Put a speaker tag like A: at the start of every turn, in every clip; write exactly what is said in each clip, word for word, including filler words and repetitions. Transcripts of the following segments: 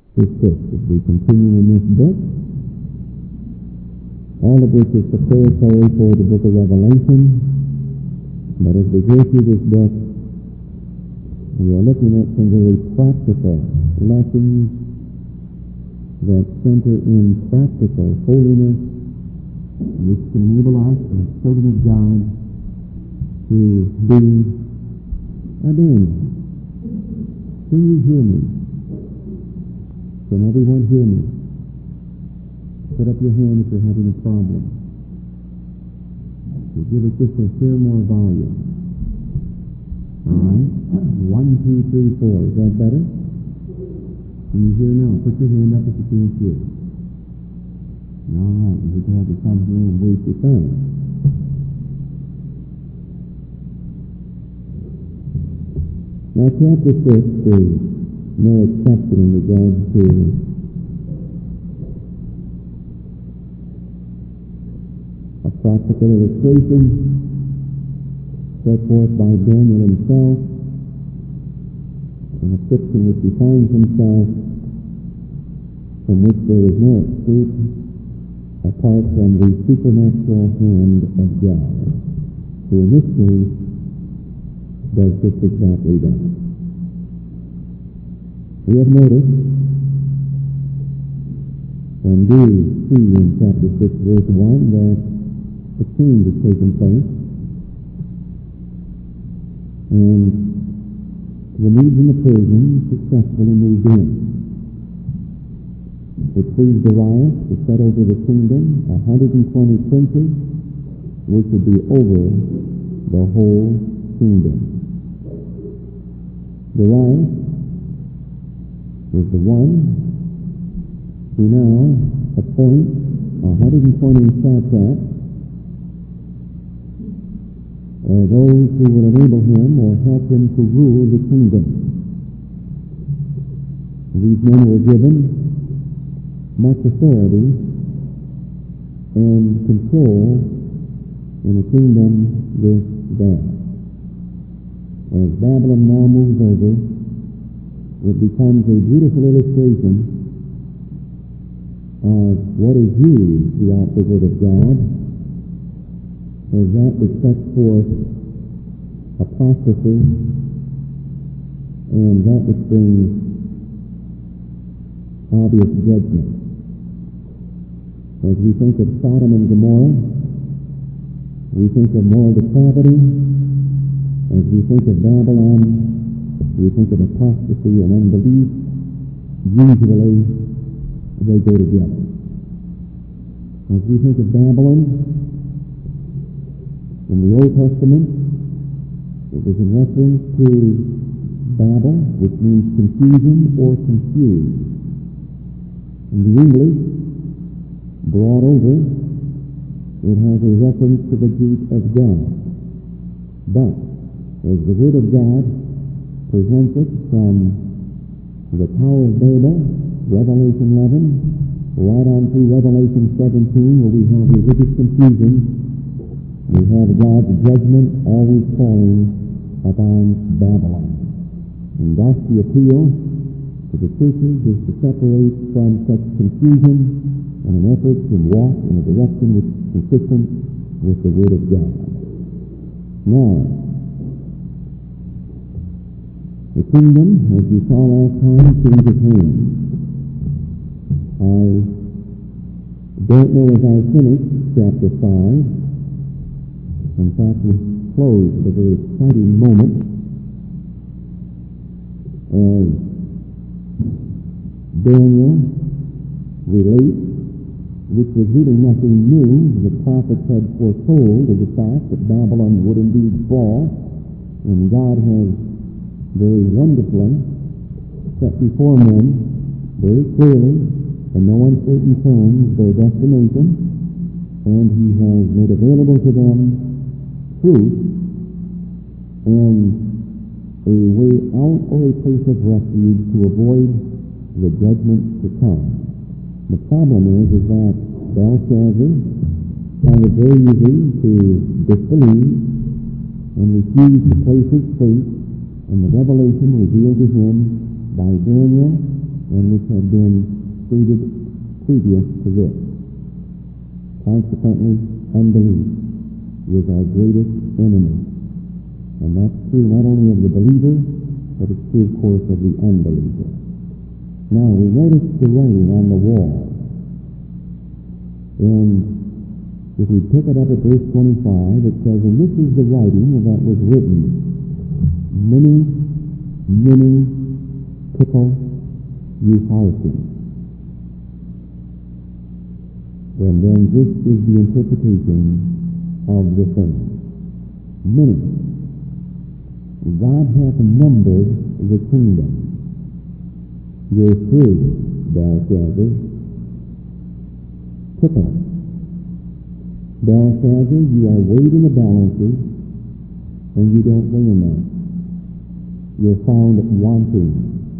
A: persist as we continue in this book, all of which is preparatory for the book of Revelation. But as we go through this book, we are looking at some very practical lessons that center in practical holiness, which can enable us as children of God to be adorned. Can you hear me? Can everyone hear me? Put up your hand if you're having a problem. So give it just a hair more volume. All right. One, two, three, four. Is that better? Can you hear now? Put your hand up if you can't hear. All right. You can have to come here and waste your time. Now, chapter six is no exception in regards to a practical illustration set forth by Daniel himself, in a scripture in which he finds himself, from which there is no escape apart from the supernatural hand of God, who in this case does just exactly that. We have noticed and do see in chapter six, verse one, that a change has taken place, and the Medes and the Persians successfully moved in. It pleased Darius to set over the kingdom one hundred twenty princes, which would be over the whole kingdom. Darius is the one who now appoints one hundred twenty satraps, or those who will enable him or help him to rule the kingdom. These men were given much authority and control in a kingdom this vast. As Babylon now moves over, it becomes a beautiful illustration of what is used throughout the Word of God as that which sets forth apostasy and that which brings obvious judgment. As we think of Sodom and Gomorrah, we think of moral depravity. As we think of Babylon, we think of apostasy and unbelief. Usually, they go together. As we think of Babylon, in the Old Testament, it was in reference to Babel, which means confusion or confused. In the English, brought over, it has a reference to the gate of God. But, as the Word of God presents it from the Tower of Babel, Revelation eleven, right on through Revelation seventeen, where we have religious confusion, we have God's judgment always falling upon Babylon. And thus the appeal to the churches is to separate from such confusion and an effort to walk in a direction which is consistent with the Word of God. Now, the kingdom, as we saw last time, changes hands. I don't know as I finish chapter five. In fact, we close at a very exciting moment as Daniel relates, which was really nothing new. The prophets had foretold of the fact that Babylon would indeed fall, and God has very wonderfully set before men very clearly, in no uncertain terms, their destination, and He has made available to them truth and a way out or a place of refuge to avoid the judgment to come. The problem is, is that Belshazzar found it very easy to disbelieve and refuse to place his faith in the revelation revealed to him by Daniel and which had been stated previous to this. Consequently, unbelief is our greatest enemy. And that's true not only of the believer, but it's true, of course, of the unbeliever. Now, we notice the writing on the wall. And if we pick it up at verse twenty-five, it says, "And this is the writing that was written, many, many pickle you hearken." And then this is the interpretation of the thing. Many. God hath numbered the kingdom. You're free, Belshazzar. Pickle. Belshazzar, you are weighed in the balances, and you don't weigh enough. You're found wanting.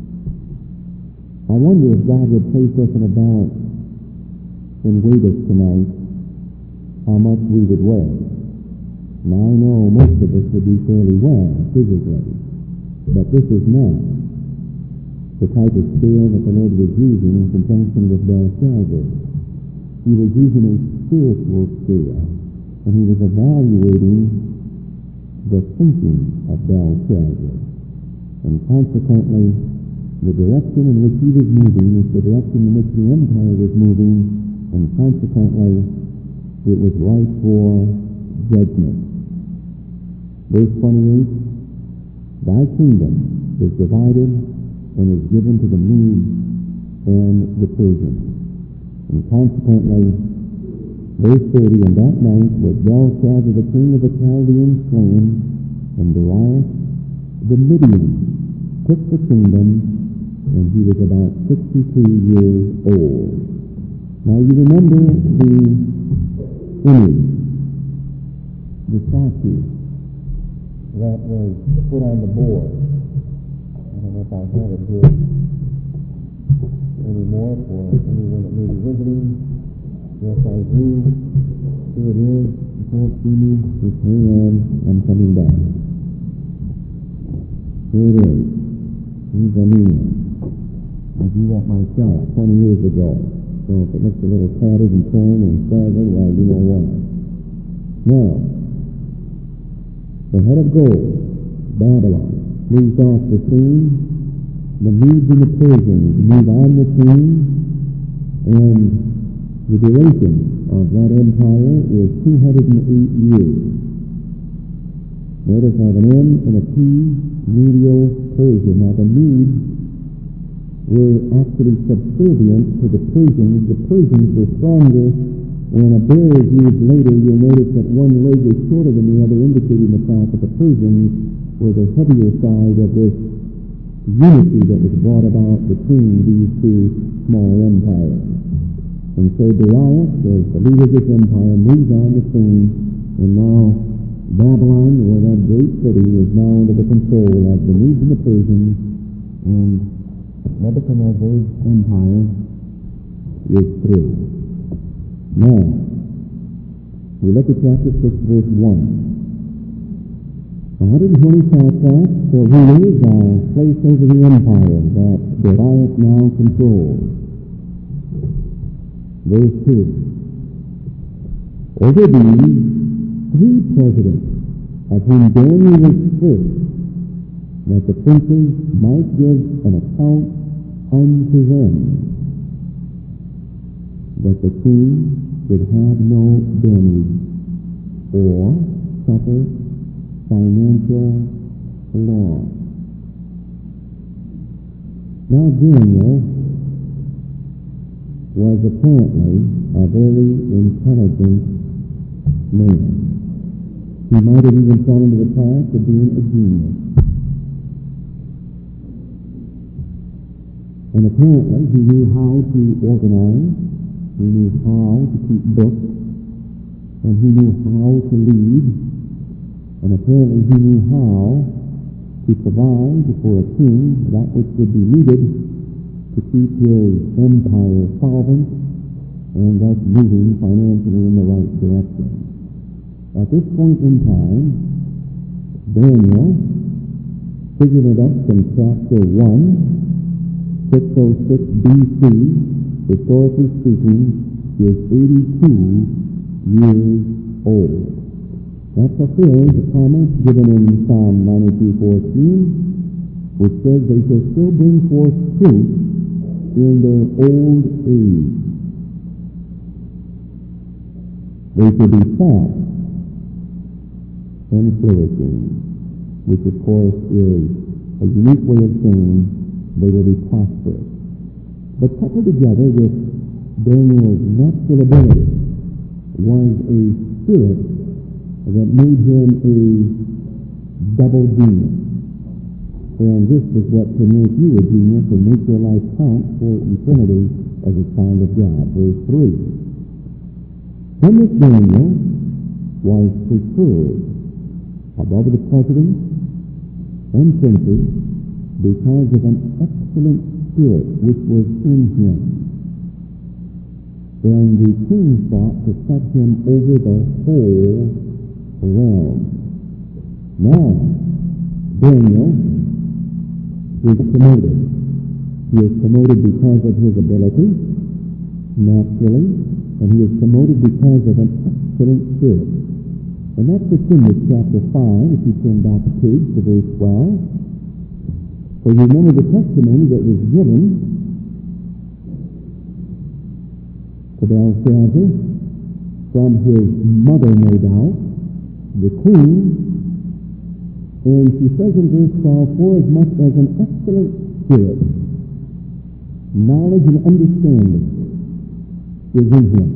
A: I wonder if God would place us in a balance and weigh us tonight, how much we would weigh. Now, I know most of us would be fairly well physically, but this is not the type of scale that the Lord was using in conjunction with Belshazzar. He was using a spiritual scale, and he was evaluating the thinking of Belshazzar. And consequently, the direction in which he was moving is the direction in which the empire was moving, and consequently, it was right for judgment. Verse twenty-eight, "Thy kingdom is divided and is given to the Medes and the Persians." And consequently, verse thirty, "And that night was Belshazzar the king of the Chaldeans slain, and Darius the Median took the kingdom, and he was about sixty-two years old." Now you remember the image, the statue that was put on the board. I don't know if I have it here anymore for anyone that may be visiting. Yes, I do. Here it is. You can't see me. Just hang on. I'm coming back. Here it is. Here's a new one. I drew that myself twenty years ago. So if it looks a little tattered and torn and staggering, well, you know why. Now, the head of gold, Babylon, moves off the scene. The Medes and the Persians move on the scene, and the duration of that empire is two hundred eight years. Notice I have an M and a P, Medio-Persia. Now the Medes were actually subservient to the Persians. The Persians were stronger. When a bear is used later, you'll notice that one leg is shorter than the other, indicating the fact that the Persians were the heavier side of this unity that was brought about between these two small empires. And so Darius, as the leader of this empire, moves on the scene, and now Babylon, or that great city, is now under the control of the Medes and the Persians, and Nebuchadnezzar's empire is through. Now, we look at chapter six, verse one. one hundred twenty satraps or rulers are placed over the empire that Darius now controls. Verse two. Over these, three presidents, of whom Daniel was first, that the princes might give an account unto them, that the king should have no damage or suffer financial loss. Now Daniel was apparently a very intelligent man. He might have even fallen into the task of being a genius. And apparently he knew how to organize, he knew how to keep books, and he knew how to lead, and apparently he knew how to provide for a king that which would be needed to keep his empire solvent and thus moving financially in the right direction. At this point in time, Daniel, picking it up from chapter one, six oh six B C, historically speaking, is eighty-two years old. That fulfills the promise given in Psalm ninety-two fourteen, which says they shall still bring forth fruit in their old age. They shall be fat and flourishing, which of course is a unique way of saying they will be prosperous. But coupled together with Daniel's natural ability was a spirit that made him a double genius. And this is what can make you a genius and make your life count for eternity as a child of God. Verse three. Then this Daniel was preferred above the presidents and princes because of an excellent spirit which was in him. And the king thought to set him over the whole realm. Now, Daniel is promoted. He is promoted because of his ability, naturally, and he is promoted because of an excellent spirit. And that's what's in this chapter five, if you turn back the page to verse twelve. For you remember the testimony that was given to Belshazzar from his mother, no doubt, the queen. And she says in verse twelve, for as much as an excellent spirit, knowledge and understanding is in him.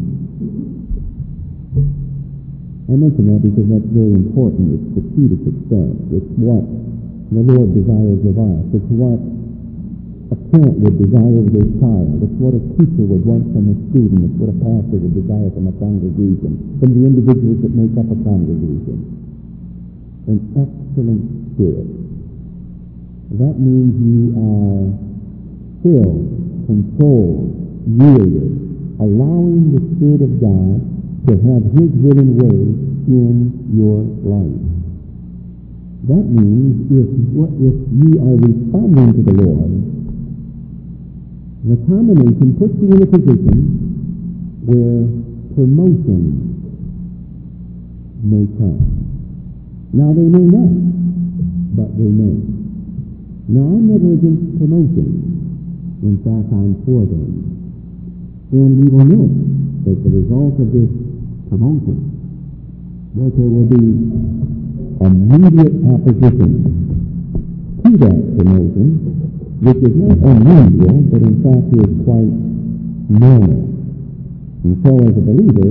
A: I mention that because that's very important. It's the key to success. It's what the Lord desires of us. It's what a parent would desire of their child. It's what a teacher would want from a student. It's what a pastor would desire from a congregation, from the individuals that make up a congregation. An excellent spirit. That means you are filled, controlled, yielded, allowing the Spirit of God to have His will and way in your life. That means if, if you are responding to the Lord, the combination puts you in a position where promotion may come. Now they may not, but they may. Now I'm never against promotion. In fact, I'm for them. And we will know that the result of this promotion, that there will be immediate opposition to that promotion, which is not unusual, but in fact is quite normal. And so as a believer,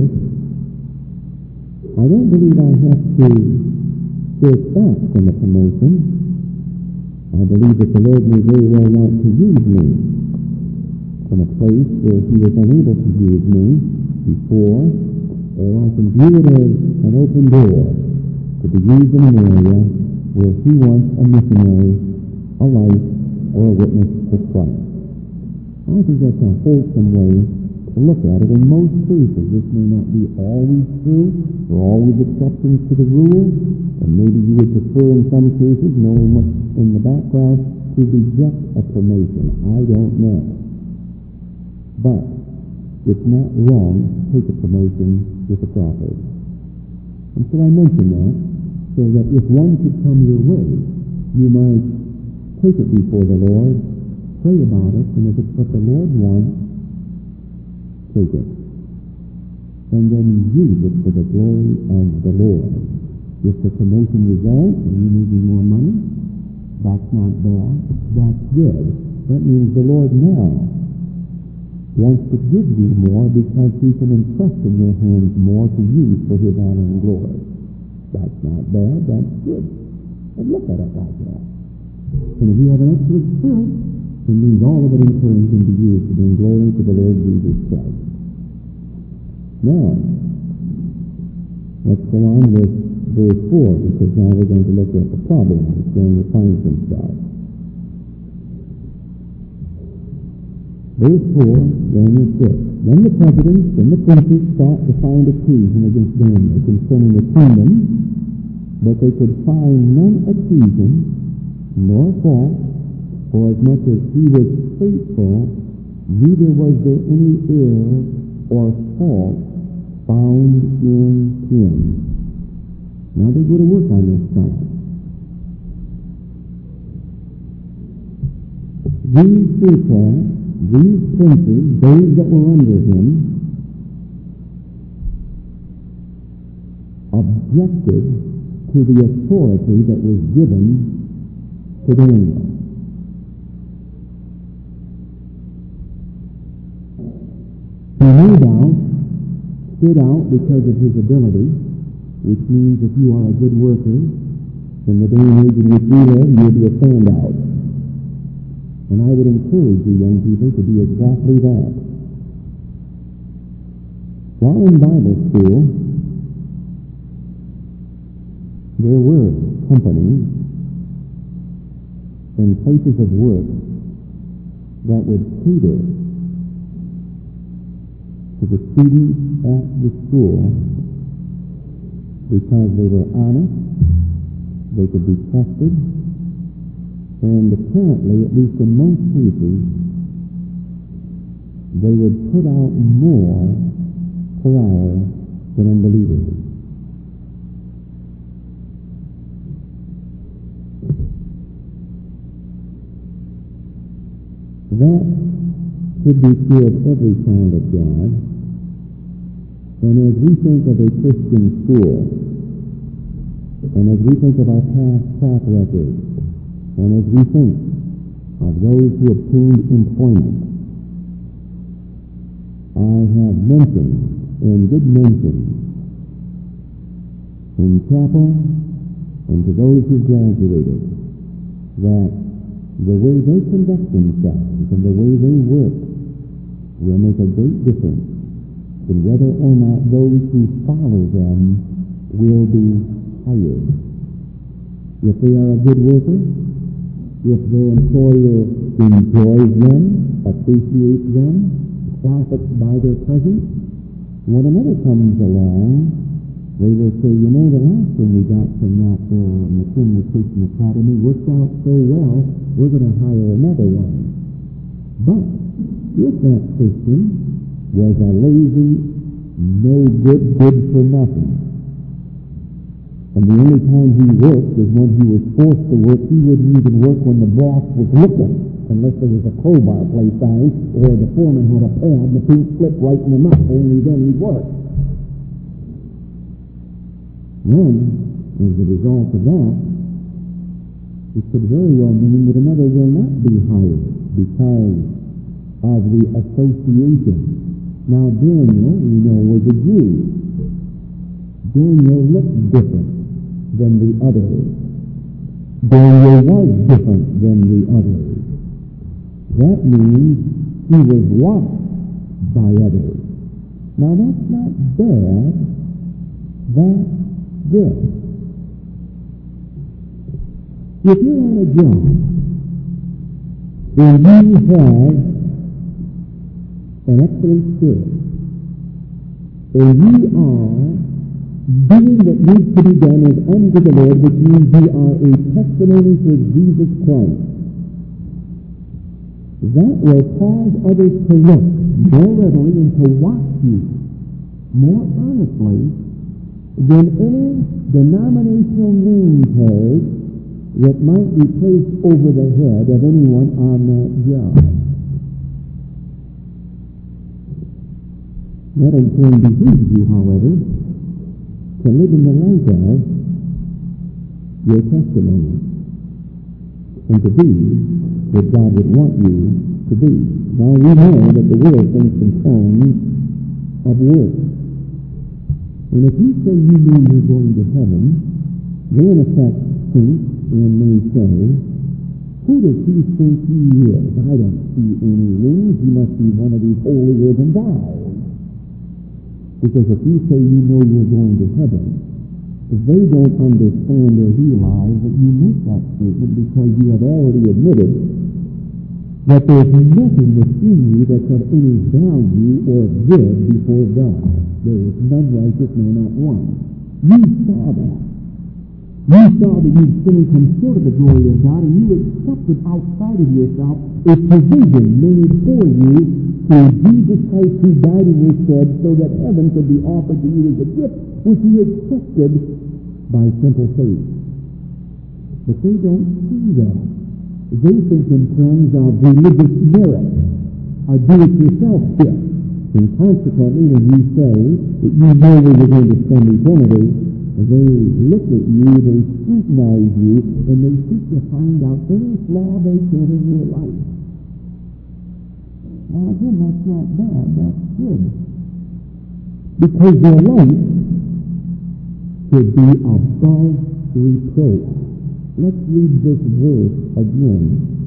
A: I don't believe I have to search back from a promotion. I believe that the Lord may very well want to use me from a place where He was unable to use me before, or I can view it as an open door to be used in an area where He wants a missionary, a life, or a witness for Christ. I think that's a wholesome way to look at it. In most cases, this may not be always true, or always exceptions to the rule, and maybe you would prefer in some cases, knowing what's in the background, to reject a promotion. I don't know. But it's not wrong to take a promotion if it's offered. And so I mention that, so that if one should come your way, you might take it before the Lord, pray about it, and if it's what the Lord wants, take it. And then use it for the glory of the Lord. If the promotion results and you need more money, that's not bad. That's good. That means the Lord now wants to give you more because He can entrust in your hands more to use for His honor and glory. That's not bad. That's good. And look at it like that. And if you have an excellent spirit, it means all of it in turn can be used to bring glory to the Lord Jesus Christ. Now, let's go on with verse four, because now we're going to look at the problem that's going to find himself. Verse four, Daniel six. Then the presidents and the princes sought to find occasion against Daniel concerning the kingdom, but they could find none occasion nor fault For as much as he was faithful, neither was there any error or fault found in him. Now they go to work on this side. These people, these princes, those that were under him, objected to the authority that was given to Daniel. He no doubt stood out because of his ability, which means if you are a good worker, in the day and age in which we live, you'll be a standout. And I would encourage you young people to be exactly that. While in Bible school, there were companies and places of work that would cater to the students at the school because they were honest, they could be trusted, and apparently, at least in most cases, they would put out more per hour than unbelievers. That should be true of every child of God. And as we think of a Christian school, and as we think of our past track record, and as we think of those who obtained employment, I have mentioned, and did mention, in chapel, and to those who graduated, that the way they conduct themselves and the way they work will make a great difference in whether or not those who follow them will be hired. If they are a good worker, if their employer enjoys them, appreciates them, profits by their presence, when another comes along, they will say, you know, the last one we got from that there in the Trinity Christian Academy worked out so well, we're going to hire another one. But if that Christian was a lazy, no good, good for nothing, and the only time he worked was when he was forced to work, he wouldn't even work when the boss was looking, unless there was a crowbar placed on him, or the foreman had a pad and the pink slip right in the mouth, only then he'd work. Then, as a result of that, it could very well mean that another will not be hired because of the association. Now, Daniel, we know, was a Jew. Daniel looked different than the others. Daniel was different than the others. That means he was watched by others. Now, that's not bad. That's good. If you're on a job and you have an excellent spirit and you are doing what needs to be done as unto the Lord, which means you are a testimony for Jesus Christ, that will cause others to look more readily and to watch you more honestly than any denominational name tag that might be placed over the head of anyone on that job. That in turn behooves you, however, to live in the light of your testimony and to be what God would want you to be. Now we know that the world thinks in terms of work. And if you say you know you're going to heaven, they in effect think and may say, who does he think he is? I don't see any wings. He must be one of these holier than thou. Because if you say you know you're going to heaven, they don't understand or realize that you make that statement because you have already admitted that there's nothing within you that's of any value or good before God. There is none righteous, no, not one. You saw that. You saw that you'd sinned come short of the glory of God, and you accepted outside of yourself a provision made for you through Jesus Christ who died in your stead so that heaven could be offered to you as a gift, which you accepted by simple faith. But they don't see that. They think in terms of religious merit, or do-it-yourself gift. And consequently, when you say that you know where you're going to spend eternity, they look at you, they scrutinize you, and they seek to find out any flaw they can in your life. Now again, that's not bad, that's good. Because your life should be above reproach. Let's read this verse again.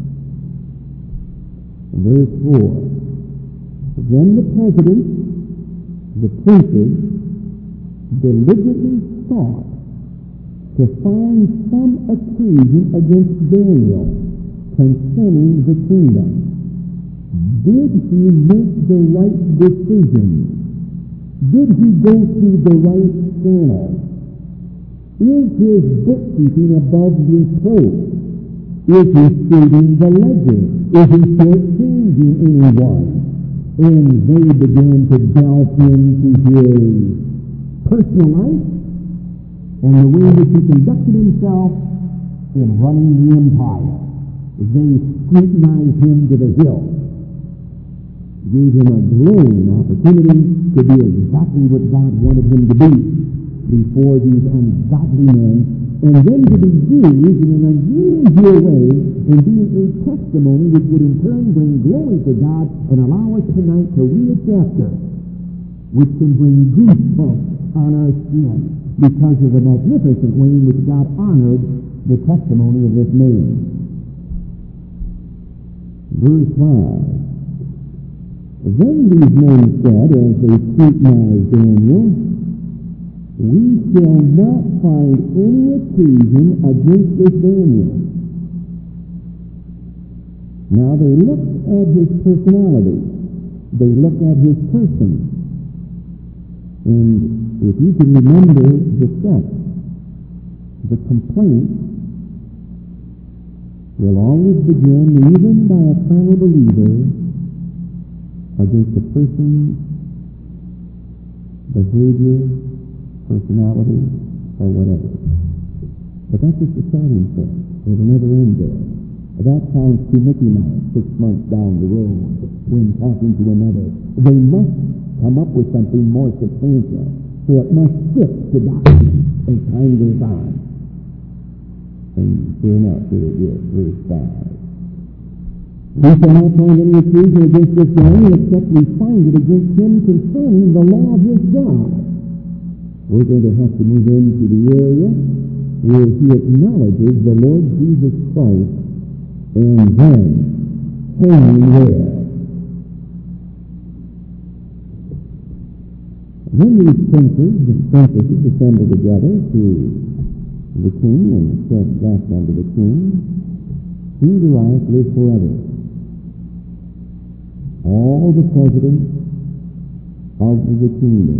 A: Verse four. Then the president, the princes, deliberately sought to find some occasion against Daniel concerning the kingdom. Did he make the right decision? Did he go through the right channel? Is his bookkeeping above reproach? Is he stating the ledger? Is he shortchanging anyone? And they began to delve into his personal life and the way that he conducted himself in running the empire. They scrutinized him to the hilt, gave him a glowing opportunity to be exactly what God wanted him to be before these ungodly men, and then to be used in an unusual way and being a testimony which would in turn bring glory to God and allow us tonight to read a chapter which can bring goosebumps on our skin because of the magnificent way in which God honored the testimony of this man. Verse five. Then these men said, as they scrutinized Daniel, we shall not find any occasion against this Daniel. Now they looked at his personality. They looked at his person. And if you can remember the set, the complaint will always begin, even by a carnal believer, against the person, behavior, personality, or whatever. But that's just a starting point. There's never end there. That sounds too Mickey Mouse six months down the road when talking to another. They must come up with something more substantial. So it must fit the doctrine as time goes on. And sure enough, here it is, verse five. We shall not find any occasion against this man except we find it against him concerning the law of his God. We're going to have to move into the area where he acknowledges the Lord Jesus Christ and then hanging there. Then these princes, the princesses assembled together to the king and said back unto the king, he Darius live forever. All the presidents of the kingdom.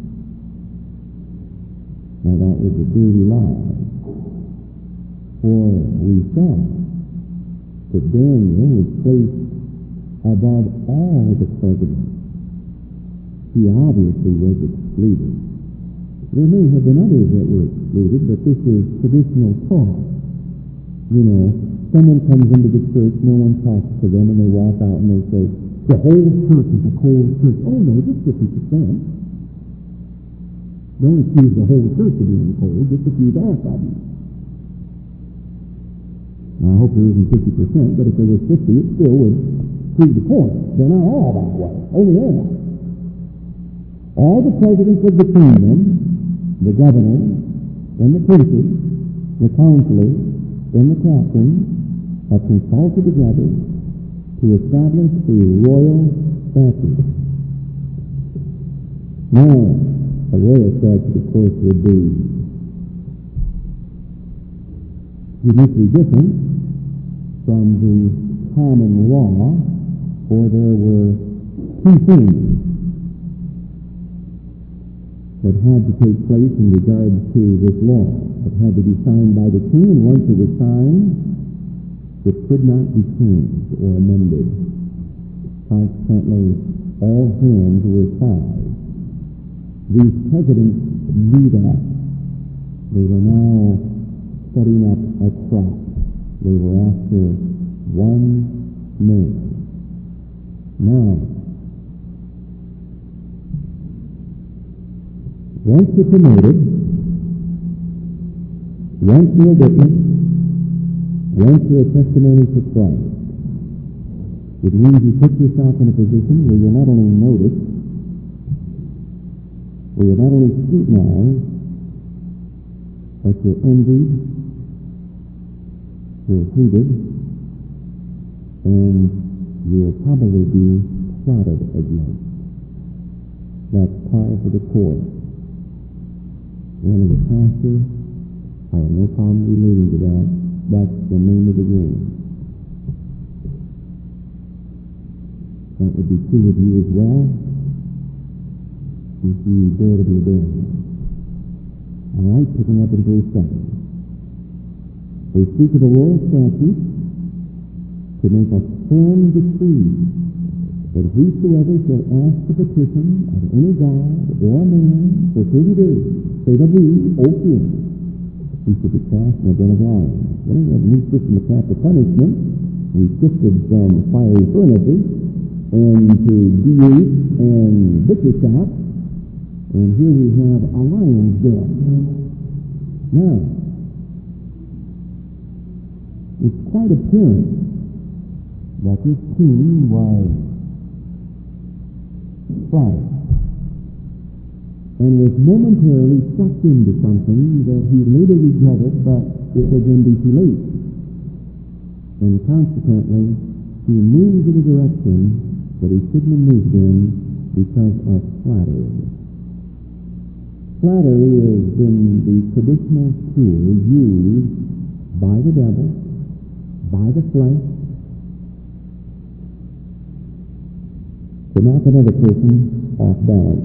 A: Now that was a dirty lie. For we saw that Daniel was placed above all the presidents. He obviously was excluded. There may have been others that were excluded, but this is traditional talk. You know, someone comes into the church, no one talks to them, and they walk out and they say, the whole church is a cold church. Oh no, just fifty percent. Don't accuse the whole church of being cold, just accuse half of them. Now, I hope there isn't fifty percent, but if there was fifty, it still would prove the point. They're not all that way. Only half. All the presidents of the kingdom, the governors, and the princes, the counselors, and the captains have consulted together to establish a royal statute. Now, a royal statute, of course, would be uniquely different from the common law, for there were two things. that had to take place in regard to this law. It had to be signed by the king, and once it was signed, it could not be changed or amended. Consequently, all hands were tied. These presidents knew that. They were now setting up a trap. They were after one man. Now, once you're promoted, once you're a witness, once you're a testimony to Christ, it means you put yourself in a position where you're not only noticed, where you're not only scrutinized, but you're envied, you're hated, and you'll probably be plotted against. That's par for the course. One of the pastors, I have no problem relating to that. That's the name of the game. That would be true of you as well, if you dare to be there. All right, picking up in verse seven. They speak of the royal statute to make a firm decree that whosoever shall ask the petition of any god or man for thirty days, say to thee, O king, he should be cast in a den of lions. Well, we have a new system of capital punishment. We shifted from fiery furnaces and to D eight and butcher shop, and here we have a lion's den. Now, it's quite apparent that this king was frightened and was momentarily sucked into something that he later regretted, but it was then be too late. And consequently, he moved in a direction that he shouldn't have moved in because of flattery. Flattery has been the traditional tool used by the devil, by the flesh, to knock another person off balance.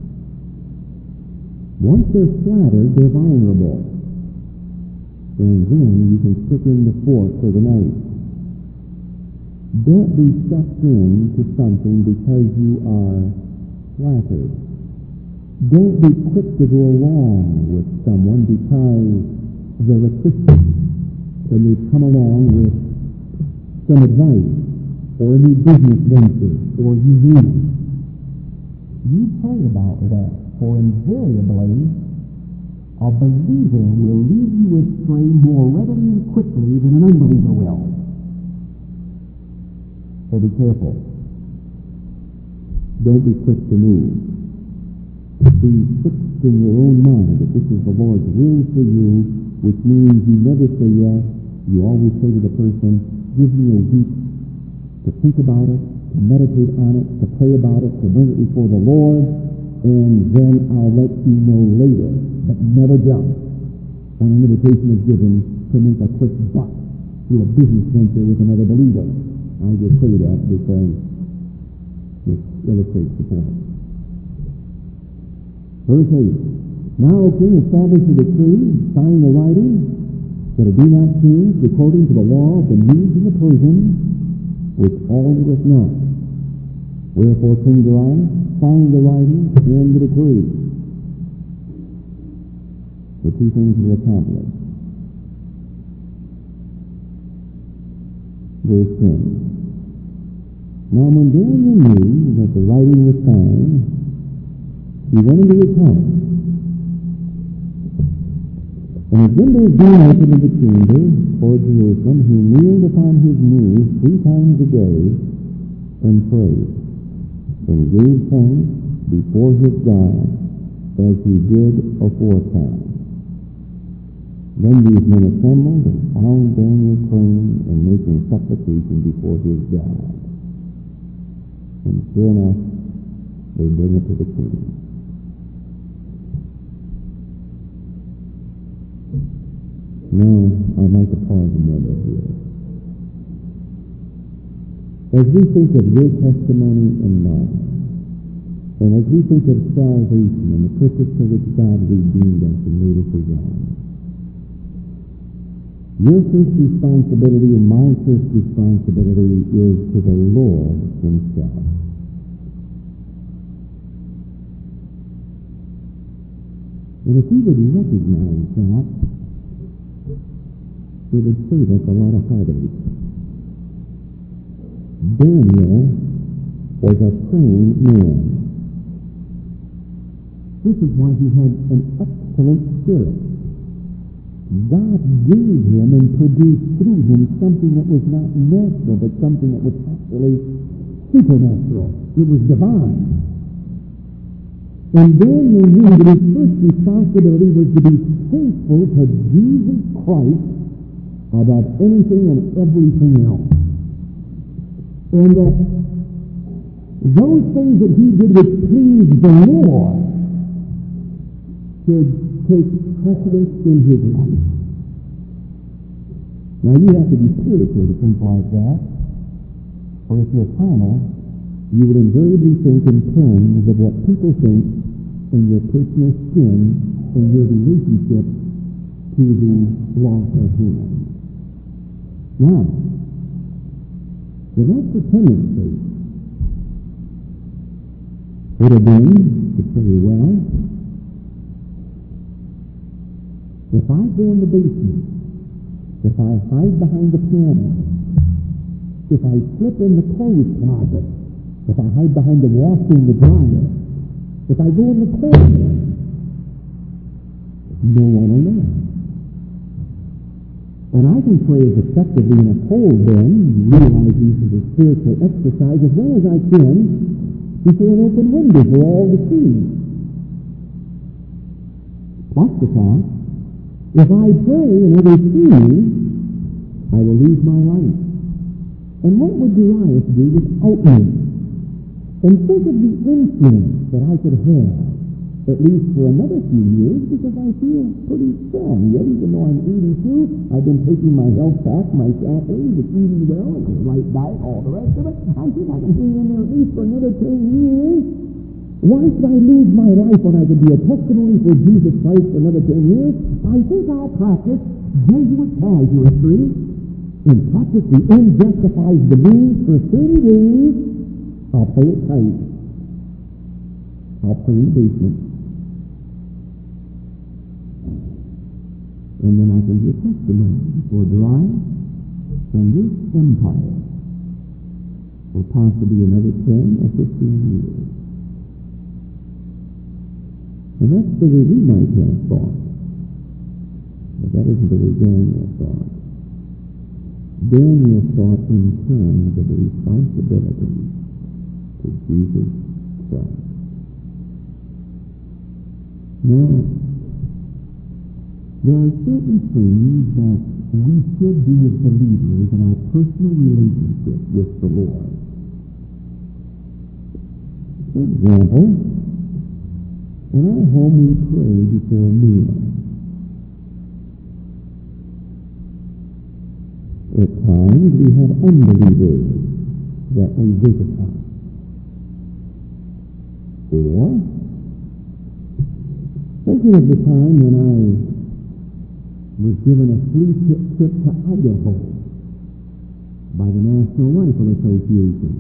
A: Once they're flattered, they're vulnerable. And then you can stick in the fork for the knife. Don't be sucked into something because you are flattered. Don't be quick to go along with someone because they're a Christian and they've come along with some advice or a new business venture or you name it. You pray about that, for invariably a believer will lead you astray more readily and quickly than an unbeliever will. So be careful. Don't be quick to move. Be fixed in your own mind that this is the Lord's will for you, which means you never say yes. You always say to the person, give me a week to think about it, to meditate on it, to pray about it, to bring it before the Lord, and then I'll let you know later. But never jump when an invitation is given to make a quick buck to a business venture with another believer. I just say that because this illustrates the point. Verse eight. Now, O king, establish a decree, sign the writing, that it be not changed according to the law of the Medes and the Persians, which altereth not. Wherefore King Darius signed the writing and the decree. The two things were accomplished. Verse ten. Now when Daniel knew that the writing was signed, he went into his house. And his windows being open in the chamber toward Jerusalem, he kneeled upon his knees three times a day and prayed, and gave thanks before his God as he did aforetime. Then these men assembled and found Daniel praying and making supplication before his God. And sure enough, they bring it to the king. Now, I'd like to pause a moment here. As we think of your testimony and mine, And as we think of salvation and the purpose for which God redeemed us and made us his own, your first responsibility and my first responsibility is to the Lord himself. And if we would recognize that, it would save us a lot of heartache. Daniel was a praying man. This is why he had an excellent spirit. God gave him and produced through him something that was not natural, but something that was actually supernatural. It was divine. And Daniel knew that his first responsibility was to be faithful to Jesus Christ above anything and everything else. And that those things that he did which pleased the Lord should take precedence in his life. Now you have to be spiritual to think like that, or if you're carnal, you will invariably think in terms of what people think in your personal sin and your relationship to the law of hand. Now, the that's a tendency would have been to say, well, if I go in the basement, if I hide behind the piano, if I slip in the clothes closet, if I hide behind the washer and the dryer, if I go in the corner, no one will know. And I can pray as effectively in a cold then, realizing this is a spiritual exercise, as well as I can before an open window for all to see. Plus the fact, if I pray and others see me, I will lose my life. And what would Darius do without me? And think of the influence that I could have, at least for another few years, because I feel pretty strong yet, even though I'm eighty-two. I've been taking my health back, my caffeine, the eating well, and the right diet, all the rest of it. I think I can hang in there at least for another ten years. Why should I lose my life when I could be a testimony for Jesus Christ for another ten years? I think I'll practice Jesuit casuistry and practice the end justifies the means for thirty days. I'll play it tight. I'll play in the basement. And then I can be a testimony for Darius and this empire for possibly another ten or fifteen years. And that's the way we might have thought. But that isn't the way Daniel thought. Daniel thought in terms of the responsibility to Jesus Christ. Now, there are certain things that we should do as believers in our personal relationship with the Lord. For example, in our home we pray before a meal. At times we have unbelievers that we visit us. Or, thinking of the time when I was given a free trip, trip to Idaho by the National Rifle Association,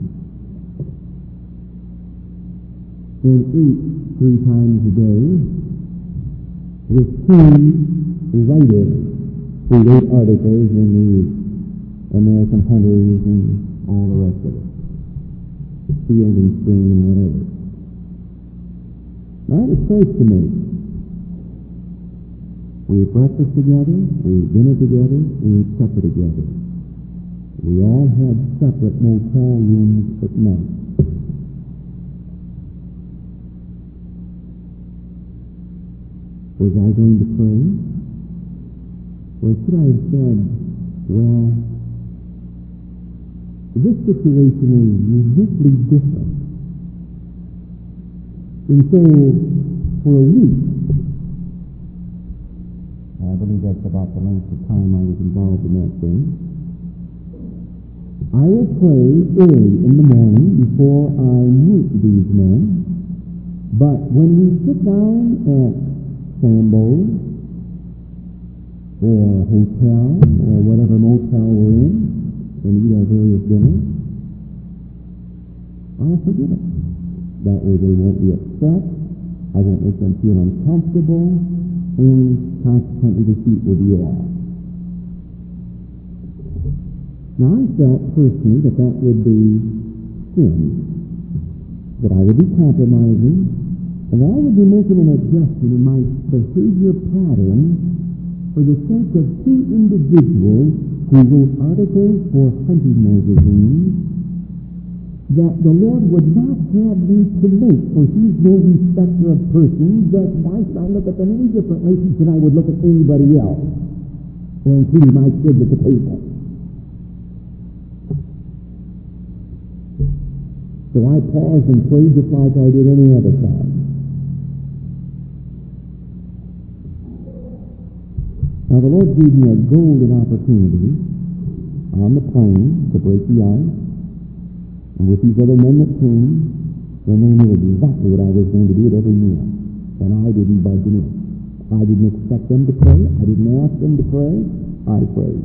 A: and ate three times a day with two writers who wrote articles in the American Hunters and all the rest of it, Field and Spring and whatever. Now, it was close to me. We ate breakfast together, we ate dinner together, we ate supper together. We all had separate motel rooms at night. Was I going to pray? Or should I have said, well, this situation is uniquely different. And so, for a week, I believe that's about the length of time I was involved in that thing, I will pray early in the morning before I meet these men, But when we sit down at Sambo's or a hotel or whatever motel we're in and eat our various dinners, I'll forgive it. That way they won't be upset, I won't make them feel uncomfortable, and consequently the heat will be off. Now I felt personally that that would be sin, that I would be compromising, and I would be making an adjustment in my behavior pattern for the sake of two individuals who wrote articles for hunting magazines that the Lord would not have me to make, for He's no respecter of persons, that why should I look at them any differently than I would look at anybody else, or including my kids at the table. So I paused and prayed just like I did any other time. Now the Lord gave me a golden opportunity on the plane to break the ice, and with these other men that came, then they knew exactly what I was going to do at every meal, and I didn't budge in. I didn't expect them to pray. I didn't ask them to pray. I prayed.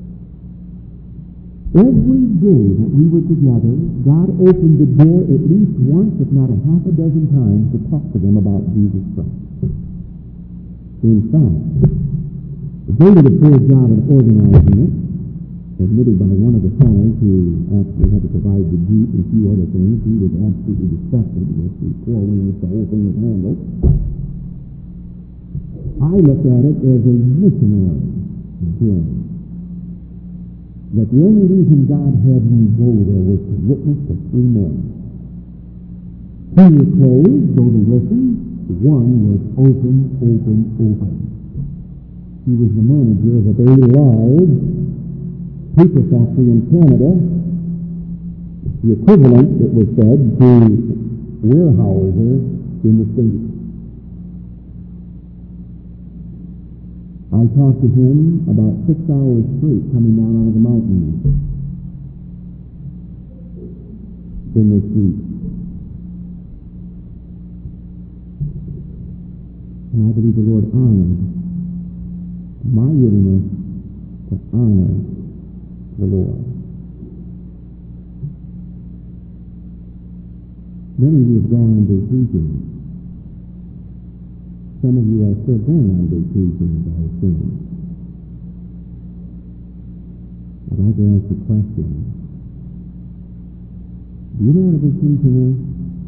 A: Every day that we were together, God opened the door at least once, if not a half a dozen times, to talk to them about Jesus Christ. In fact, they did a poor job of organizing it, admitted by one of the fellows who actually had to provide the Jeep and a few other things. He was absolutely disgusted with the poor way the whole thing was handled. I looked at it as a missionary journey. That the only reason God had me go there was to witness to three men. Two were closed, though they listened. One was open, open, open. He was the manager of a very large paper factory in Canada, the equivalent, it was said, to Weyerhaeuser in the States. I talked to him about six hours straight coming down out of the mountains in this week. And I believe the Lord honored my willingness to honor the Lord. Many of you have gone on vacation. Some of you are still going on vacation, I assume. I'd like to ask a question. Do you know what a vacation is?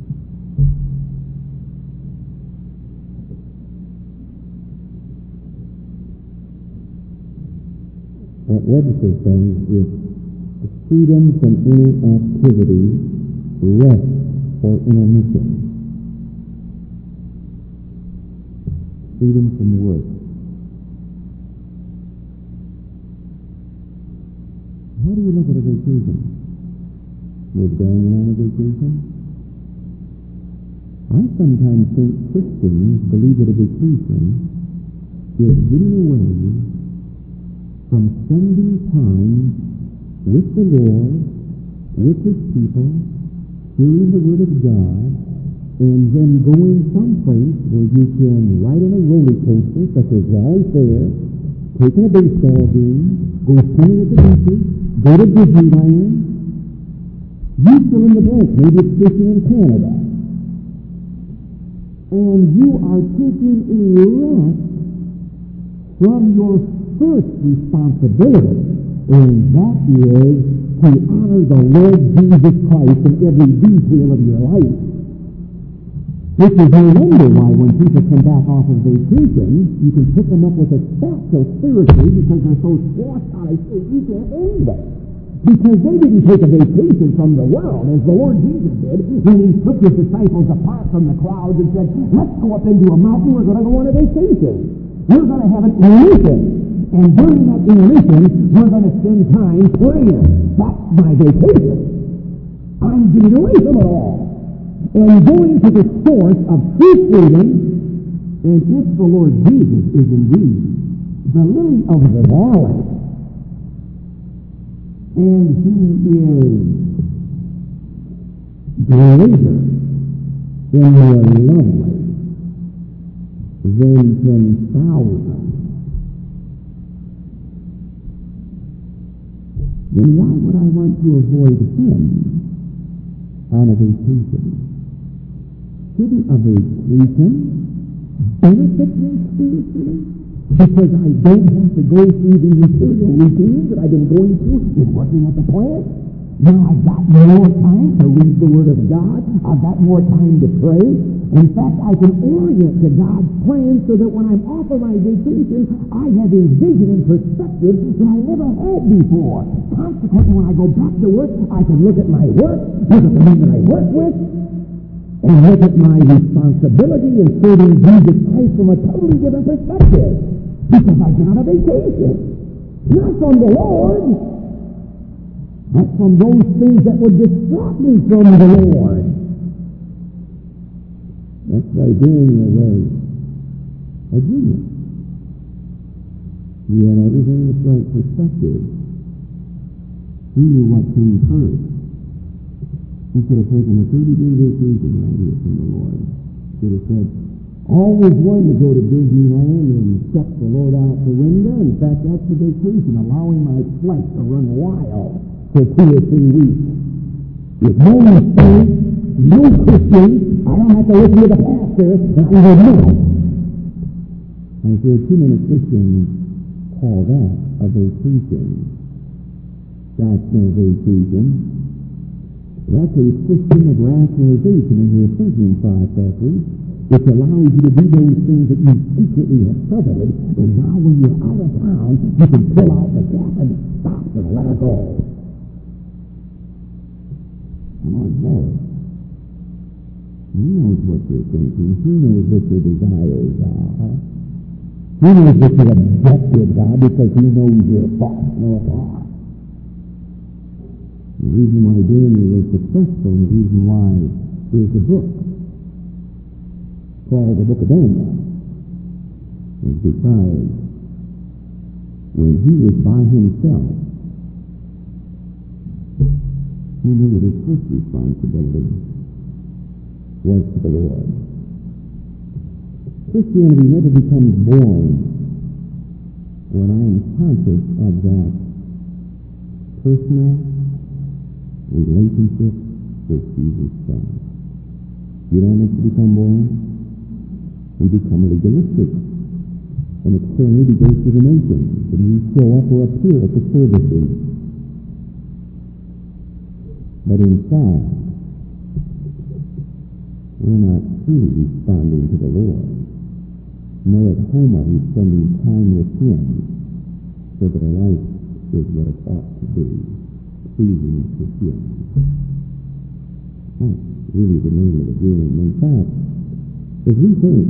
A: What Webster says is freedom from any activity, rest or intermission. Freedom from work. How do you look at a vacation? Was Daniel on a vacation? I sometimes think Christians believe that a vacation is getting away from spending time with the Lord, with His people, hearing the Word of God, and then going someplace where you can ride on a roller coaster, such as Valley Fair, take in a baseball game, go swimming at the beaches, go to Disneyland. You fill in the blank. Maybe it's fishing in Canada. And you are taking a rest from your first responsibility, and that is to honor the Lord Jesus Christ in every detail of your life. Which is no wonder why when people come back off of vacation, you can pick them up with a spat so spiritually because they're so squashed out of shape you can't believe it. Because they didn't take a vacation from the world, as the Lord Jesus did when He took His disciples apart from the crowds and said, let's go up into a mountain, we're going to go on a vacation. We're going to have an intermission. And during that intermission, we're going to spend time praying. That's my vacation. I'm getting away from it all. And going to the source of true freedom, and if the Lord Jesus is indeed the lily of the valley, and He is greater then more lovely than ten thousand. Then why would I want to avoid him on a vacation? Shouldn't a vacation benefit me spiritually? Because I don't have to go through the material routines that I've been going through in working at the plant. Now I've got more time to read the Word of God. I've got more time to pray. In fact, I can orient to God's plan so that when I'm off of my vacation, I have a vision and perspective that I never had before. Consequently, when I go back to work, I can look at my work, look at the men that I work with, and look at my responsibility in serving Jesus Christ from a totally different perspective. Because I've been on a vacation. Not from the Lord, but from those things that would distract me from the Lord. That's why during the way of union, we had everything in its right perspective. He knew what came first. He could have taken a thirty-day vacation right here from the Lord. He could have said, always wanted to go to Disneyland and step the Lord out the window. In fact, that's the vacation, allowing my flesh to run wild for two or three weeks. With no mistake, no Christian, I don't have to listen to the pastor, and I will know. I've heard too many Christians call that a vacation. That's no vacation. That's a system of rationalization in your thinking processes, which allows you to do those things that you secretly have coveted, and now when you're out of town, you can pull out the gap and stop and let it go. Lord knows. He knows what you're thinking. He knows what your desires are. He knows what your objectives are because he knows your thoughts know apart. The reason why Daniel was successful, and the reason why there's a book called the Book of Daniel, is because when he was by himself, he knew that his first responsibility was to the Lord. Christianity never becomes born when I am conscious of that personal relationship with Jesus Christ. You don't have to become born. We become legalistic. And externally we go to the nations, and we show up or appear at the services. But inside, we're not truly responding to the Lord. Nor at home are we spending time with Him so that our life is what it ought to be, pleasing to Him. That's really the name of the game. In fact, if we think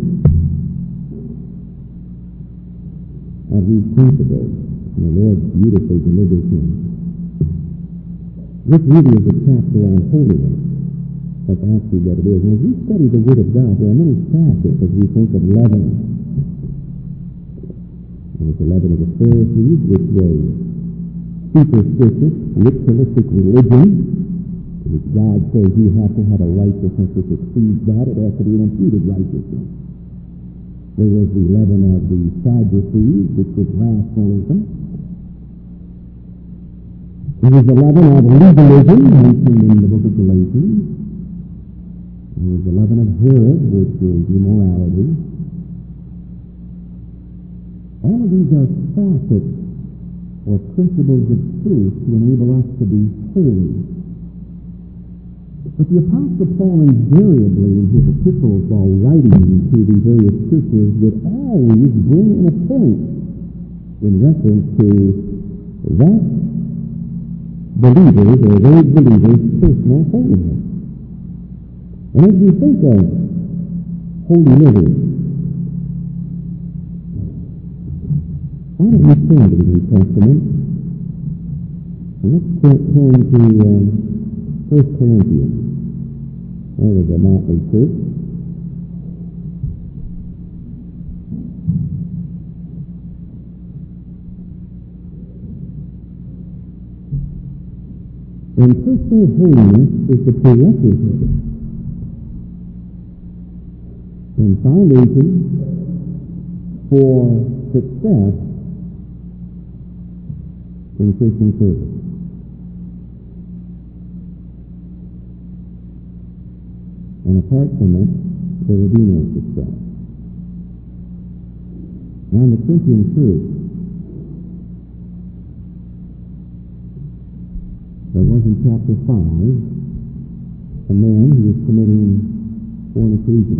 A: of these principles, and the Lord beautifully delivers him, this really is a chapter on holiness. That's actually what it is. And as we study the Word of God, there are many facets as we think of leaven. There's the leaven of the Pharisees, which was superstitious, ritualistic religion, which God says you have to have a righteousness which exceeds that. It has to be an imputed righteousness. There was the leaven of the Sadducees, which was rationalism. There was the leaven of legalism, mentioned in the book of Galatians. There was the leaven of Herod, which is immorality. All of these are facets or principles of truth to enable us to be holy. But the Apostle Paul invariably in his epistles while writing to the various churches would always bring in a point in reference to that believers or those believers' personal holiness. And as we think of holy living, I don't understand the New Testament. And let's turn to um, First Corinthians. There was a motley church. And personal holiness is the prerequisite and foundation for success in Christian service. And apart from it, there will be no success. Now in the Corinthian church, there was in chapter five a man who was committing fornication.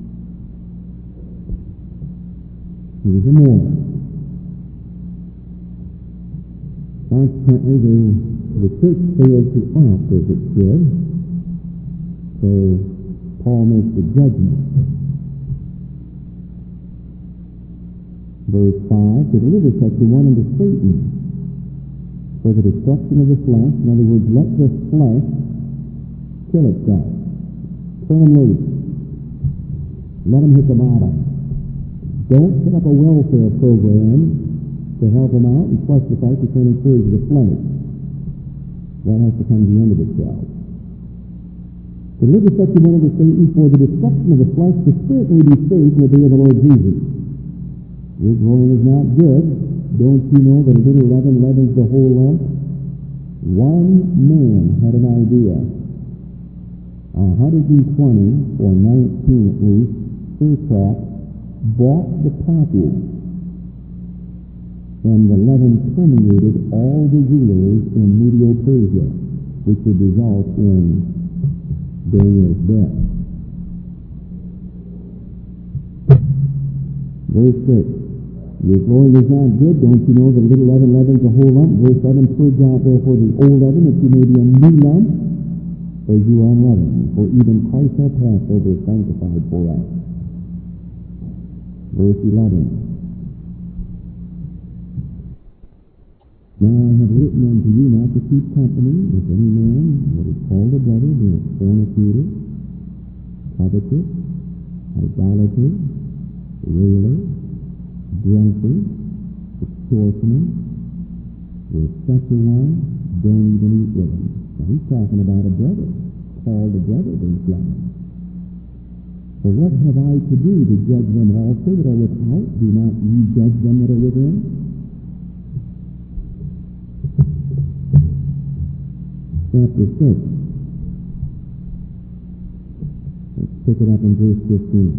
A: He was immoral. Consequently, the, the church failed to act as it should, so Paul makes the judgment. Verse five, to deliver such a one unto Satan for the destruction of the flesh. In other words, let the flesh kill itself. Turn him loose. Let him hit the bottom. Don't set up a welfare program to help him out and flush the fight to turn encourage the flesh. That has to come to the end of itself. To deliver such a one unto Satan for the destruction of the flesh, to spirit may be saved in the day of the Lord Jesus. Your growing is not good. Don't you know that a little leaven leavens the whole lump? One man had an idea. one hundred twenty, or nineteen at least, aircraft bought the package, and the leaven permeated all the rulers in Medo-Persia, which would result in Daniel's death. Verse six. Your growing is not good. Don't you know that a little leaven leavens the whole lump? Verse seven. Purge out therefore the old leaven, that you may be a new lump, as you are unleavened. For even Christ hath passed over is sanctified for us. Verse eleven. Now I have written unto you not to keep company with any man that is called a brother, who is fornicator, covetous, idolater, railer, drunkard, extortioner. With such a one, don't even eat with him. Now he's talking about a brother, called a brother of Islam. For what have I to do to judge them also that are without? Do not ye judge them that are within? Chapter six. Let's pick it up in verse fifteen.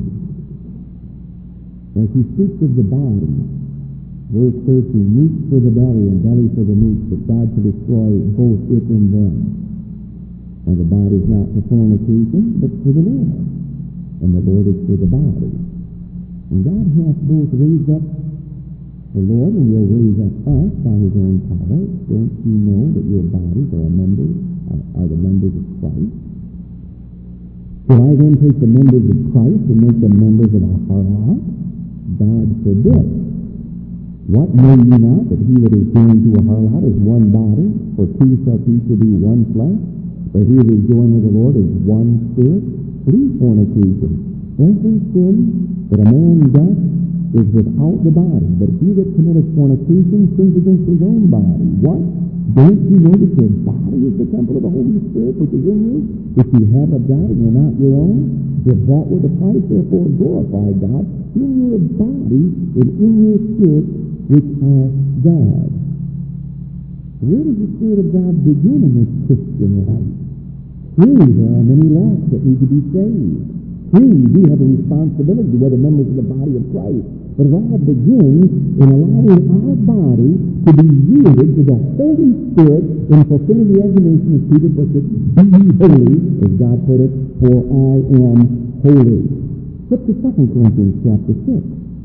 A: As he speaks of the body, verse thirteen, meat for the belly and belly for the meat, but God to destroy both it and them. Now the body is not for fornication, but for the Lord, and the Lord is for the body. And God hath both raised up the Lord, and will raise up us by his own power. Don't you know that your bodies are members, are, are the members of Christ? Shall I then take the members of Christ and make them members of a harlot? God forbid. What know ye not, that he that is joined to a harlot is one body, for two shall each be one flesh? But he that is joined to the Lord is one spirit. Flee fornication. Every sin that a man does is without the body, but he that committeth fornication sins against his own body. What? Don't you know that your body is the temple of the Holy Spirit which is in you, which you have of God, and you're not your own? You're bought with a price, therefore glorify God in your body and in your spirit, which are God. Where does the Spirit of God begin in this Christian life? Truly, there are many lost that need to be saved. Truly, we have a responsibility to the members of the body of Christ. But it all begins in allowing our body to be yielded to the Holy Spirit in fulfilling the exhortation of Peter, but to be holy, as God put it, for I am holy. Flip to Second Corinthians chapter six.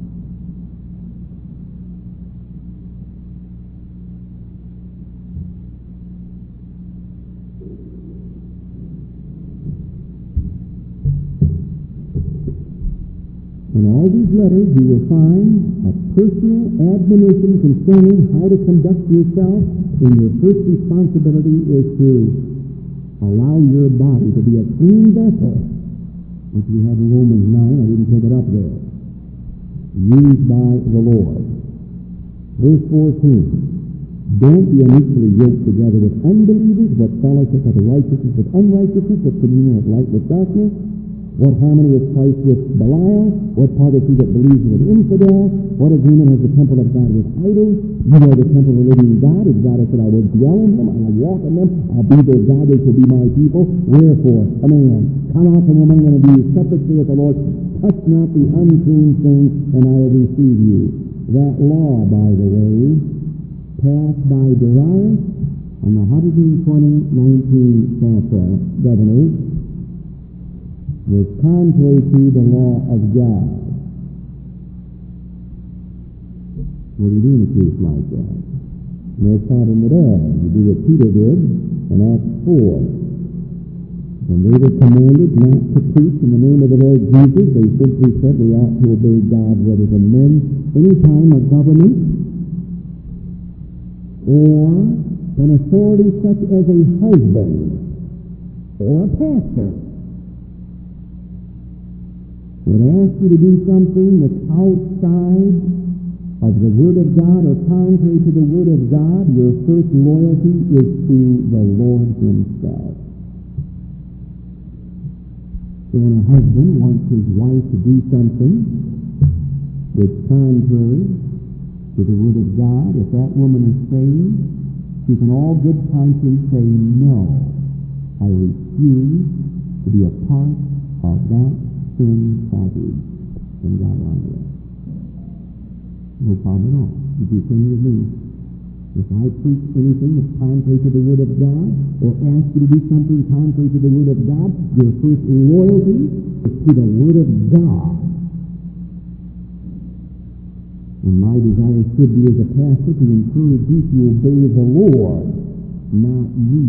A: In all these letters you will find a personal admonition concerning how to conduct yourself, and your first responsibility is to allow your body to be a clean vessel. If you have Romans nine, I didn't take it up there. Used by the Lord. Verse fourteen. Don't be unequally yoked together with unbelievers. What fellowship hath righteousness with unrighteousness? What communion hath light with darkness? What harmony is Christ with Belial? What part is he that believes with infidel? What agreement has the temple of God with idols? You are the temple of the living God. If God has said, I will dwell in them, I will walk in them, I'll be their God, they shall be my people. Wherefore, command, come out from among them and be separate, saith the Lord. Touch not the unclean thing, and I will receive you. That law, by the way, passed by Darius on the one hundred twenty, nineteen governors, was contrary to the law of God. What do you do in a case like that? No problem at all. You do what Peter did in Acts four. When they were commanded not to preach in the name of the Lord Jesus, they simply said we ought to obey God rather than men. Any time a government or an authority such as a husband or a pastor would ask you to do something that's outside of the Word of God or contrary to the Word of God, your first loyalty is to the Lord Himself. So when a husband wants his wife to do something that's contrary to the Word of God, if that woman is saved, she can all good conscience say, no, I refuse to be a part of that sin package in God honor it. No problem at all. You do the same with me. If I preach anything that's contrary to the Word of God, or ask you to do something contrary to the Word of God, your first loyalty is to the Word of God. And my desire should be as a pastor to encourage you to obey the Lord, not me.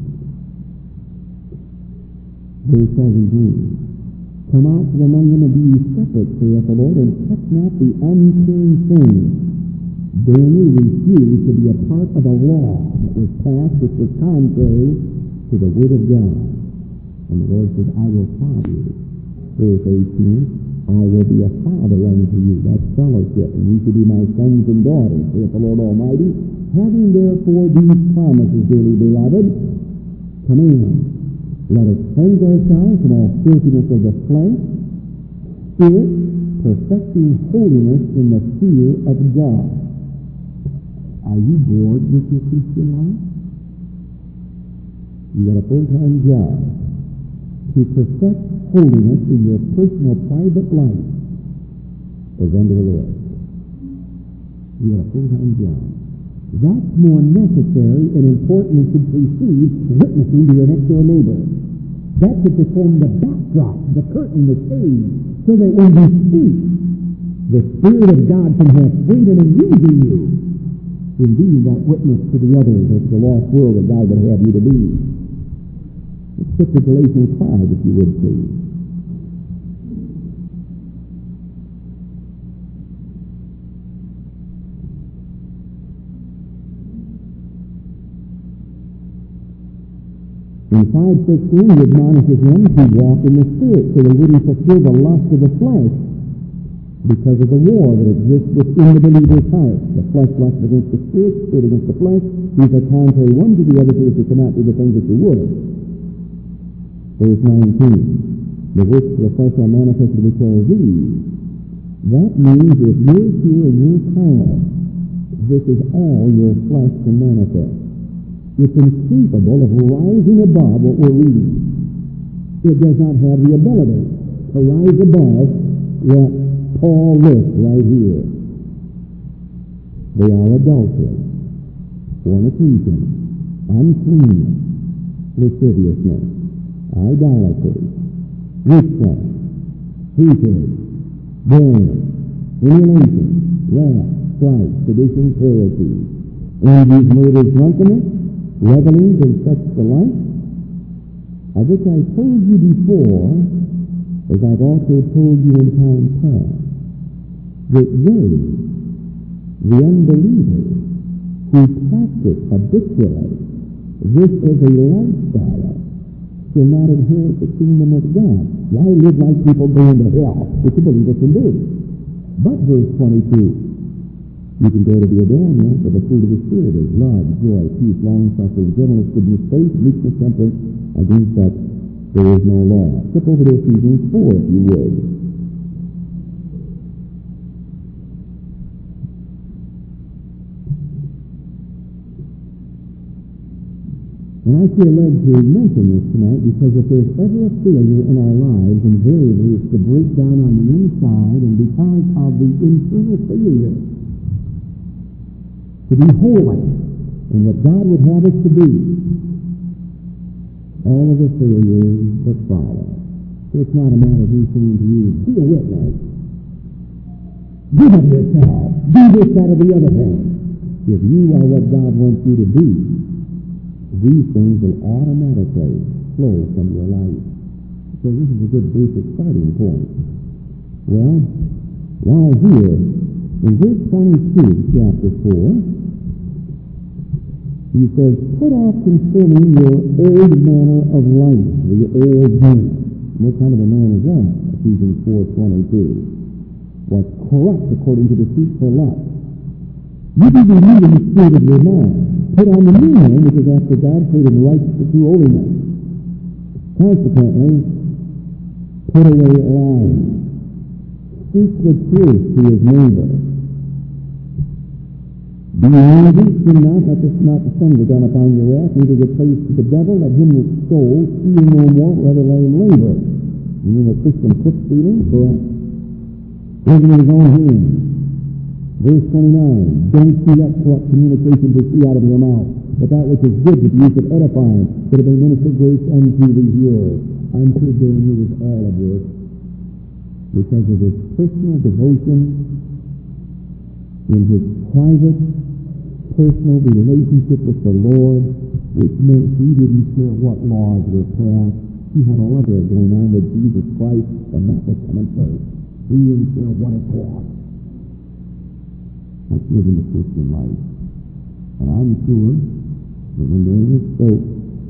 A: Verse seventeen. Come out from among them and be ye separate, saith the Lord, and touch not the unclean thing. Daniel refused to be a part of a law that was passed which was contrary to the Word of God. And the Lord said, I will father you. Verse eighteen, I will be a father unto you. That's fellowship, and you shall be my sons and daughters, saith the Lord Almighty. Having therefore these promises, dearly beloved, command. Let us cleanse ourselves from all filthiness of the flesh, spirit, perfecting holiness in the fear of God. Are you bored with your Christian life? You got a full-time job to perfect holiness in your personal private life as unto the Lord. You got a full-time job. That's more necessary and important and should precede witnessing to your next-door neighbor. That should perform the backdrop, the curtain, the stage, so that when you speak, the Spirit of God can have freedom in using you in being that witness to the others of the lost world that God would have you to be. Let's flip to Galatians five, if you would, please. In five sixteen, he admonishes them to walk in the Spirit so they wouldn't fulfill the lust of the flesh because of the war that exists within the believer's heart. The flesh lusts against the Spirit, Spirit against the flesh. These are contrary one to the other, so that you cannot do the things that you would. Verse nineteen, the works of the flesh are manifested, which are these. That means if you're here and you're carnal, this is all your flesh can manifest. It's incapable of rising above what we're reading. It does not have the ability to rise above what Paul lists right here. They are adultery, fornication, uncleanness, lasciviousness, idolatry, witchcraft, hatred, burning, emulation, wrath, strife, sedition, heresy, envies, murders, drunkenness, revelings, and such the like, of which I told you before, as I've also told you in time past, that they, the unbelievers, who practice habitually this as a lifestyle, shall not inherit the kingdom of God. Why live like people going to hell, which the believer can do? But verse twenty-two, you can go to be a Daniel, for the fruit of the Spirit is love, joy, peace, long-suffering, gentleness, goodness, faith, meekness, temperance. Against such there is no law. Flip over to Ephesians four, if you would. And I feel led to mention this tonight because if there's ever a failure in our lives, invariably it's to break down on the inside, and because of the internal failure to be holy in what God would have us to be, all of the failures that follow. So it's not a matter of me saying to you, be a witness. Give of yourself. Do this, that, or the other thing. If you are what God wants you to be, these things will automatically flow from your life. So this is a good basic starting point. Well, while here, in verse twenty-two, chapter four, he says, put off concerning your old manner of life, the old man. What kind of a man is that? Ephesians four twenty-two. What's corrupt according to deceitful lust. You be renewed in the spirit of your mind. Put on the new man, which is after God, created in righteousness through holiness. Consequently, put away lying. Speak the truth to his neighbor. Be angry, sin not, let this not the sun go down upon your wrath, neither give place to the devil, let him that stole steal no more, rather let him labor. You mean a Christian cook stealing? Correct. Working in his own hands. Verse twenty-nine, don't see that corrupt communication proceed out of your mouth, but that which is good to the use of edifying, that it may minister grace unto the hearer. I'm forgiving you with all of this because of his personal devotion in his private, personal relationship with the Lord, which meant he didn't care what laws were passed. He had all of it going on with Jesus Christ, and that was coming first. He didn't care what it cost. That's living the Christian life. And I'm sure that when there is spoke,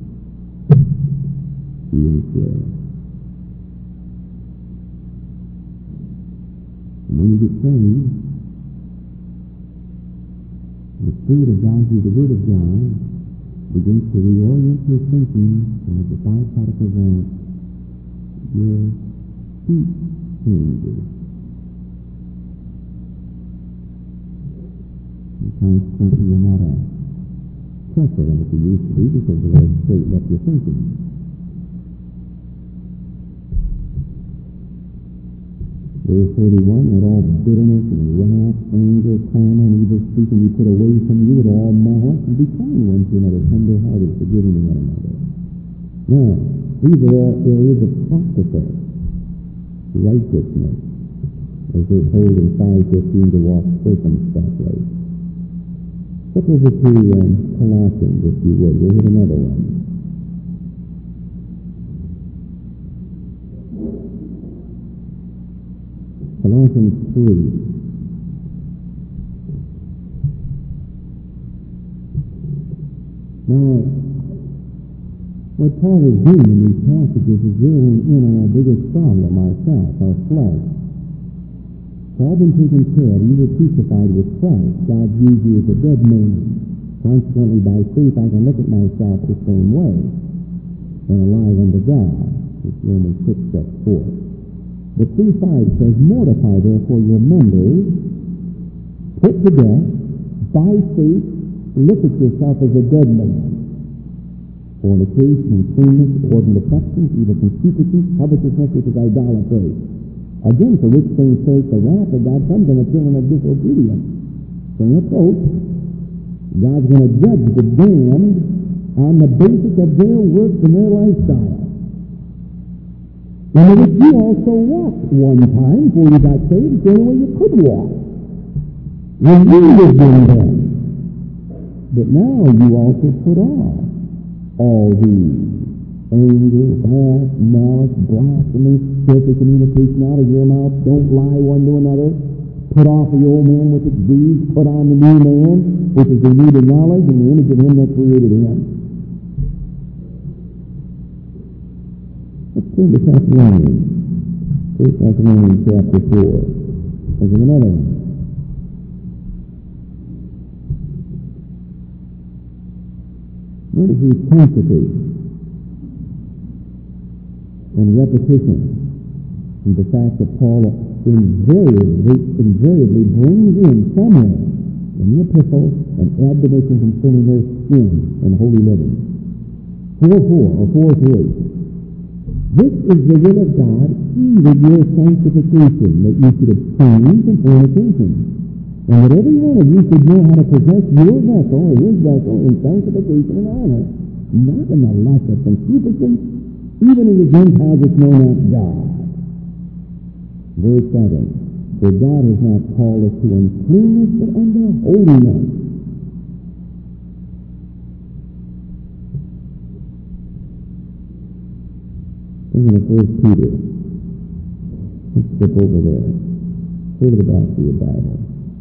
A: he is there. And when you get saved, the Spirit of God through the Word of God begins to reorient your thinking, and as a byproduct of that, your speech changes. And consequently, you're not a pressure like you used to be because the Lord straightened up your thinking. Verse thirty-one, let all bitterness and wrath, anger, clamor, and evil speaking be put away from you with all malice, and be kind one to another, tender-hearted, forgiving one another. Now, these are all areas of practical righteousness, as they hold in five fifteen to walk circumspectly. Look over to um, Colossians, if you would. We'll hit another one. Colossians three. Now, what Paul is doing in these passages is zeroing in on our biggest problem, ourselves, our flesh. All been taken care of. You were crucified with Christ. God views you as a dead man. Consequently, by faith, I can look at myself the same way and alive unto God, which Romans six sets forth. The three five says, mortify therefore your members, put to death, by faith, look at yourself as a dead man. Fornication, uncleanness, inordinate affections, evil concupiscence, covetousness, which is idolatry. Again, for which things sake the wrath of God comes on the children of disobedience. Same approach. God's going to judge the damned on the basis of their works and their lifestyle. And in which you also walked one time before you got saved, the only way you could walk. When you lived in them. But now you also put off all these. Anger, wrath, malice, blasphemy, filthy communication out of your mouth. Don't lie one to another. Put off the old man with its deeds. Put on the new man, which is renewed in knowledge and the image of him that created him. Let's turn to Thessalonians. First Thessalonians chapter four. There's another one. Notice these quantities. and repetition. And the fact that Paul invariably, invariably brings in somewhere in the epistle an admonition concerning their sin and holy living. four four or four three. This is the will of God, even your sanctification, that you should abstain from fornication, and that every one of you should know how to possess your vessel or his vessel in sanctification and honor, not in the lust of concupiscence, even in the Gentiles which know not God. Verse seven. For God has not called us to uncleanness, but unto holiness. Look at First Peter. Let's skip over there. Turn it back to your Bible.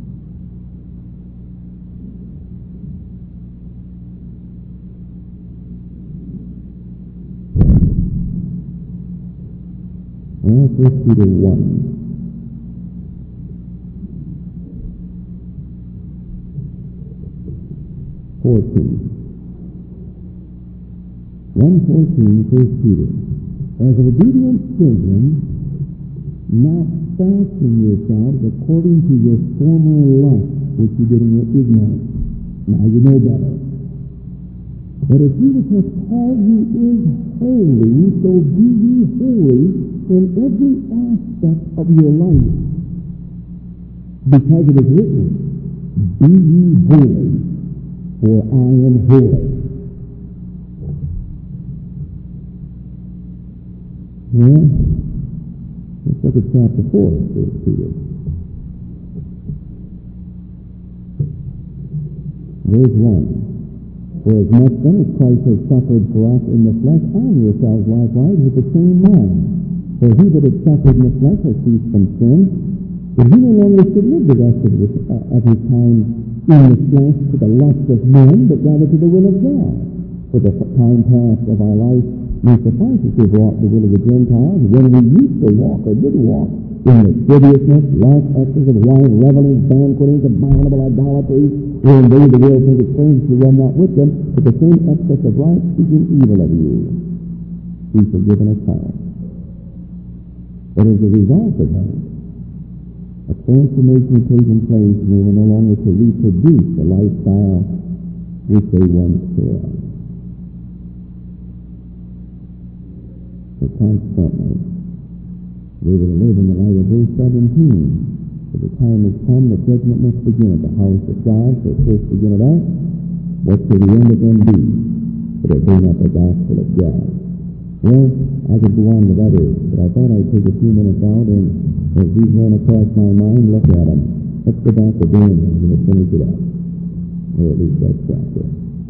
A: Well, First Peter one. fourteen. one fourteen, First Peter. As obedient children, not fasting yourselves according to your former lust, which you did in your ignorance. Now you know better. But as Jesus has called you is holy, so be ye holy in every aspect of your life. Because it is written, be ye holy, for I am holy. Well, let's look at chapter four of First Peter. Verse one. For as much then as Christ has suffered for us in the flesh, arm yourselves likewise with the same mind. For he that has suffered in the flesh has ceased from sin, but he no longer should live the rest of his, uh, of his time in the flesh to the lust of men, but rather to the will of God. For the time past of our life may suffice us to have wrought the will of the Gentiles, when we used to walk or did walk in lasciviousness, lust, excess of wine, revelings, banquetings, abominable idolatries, wherein they the world think it strange to run not with them, but the same excess of right, speaking evil of you. Be forgiven us all. But as a result of that, a transformation had taken place, and they were no longer to reproduce the lifestyle which they once had. So consequently, they were to live in the light of verse seventeen. For the time has come that judgment must begin at the house of God. So first begin it out. What shall the end of them be? But it bring up the gospel of God. Well, I could go on with others, but I thought I'd take a few minutes out and, as these ran across my mind, look at them. Let's go back to Daniel and we'll finish it up. Or at least that chapter.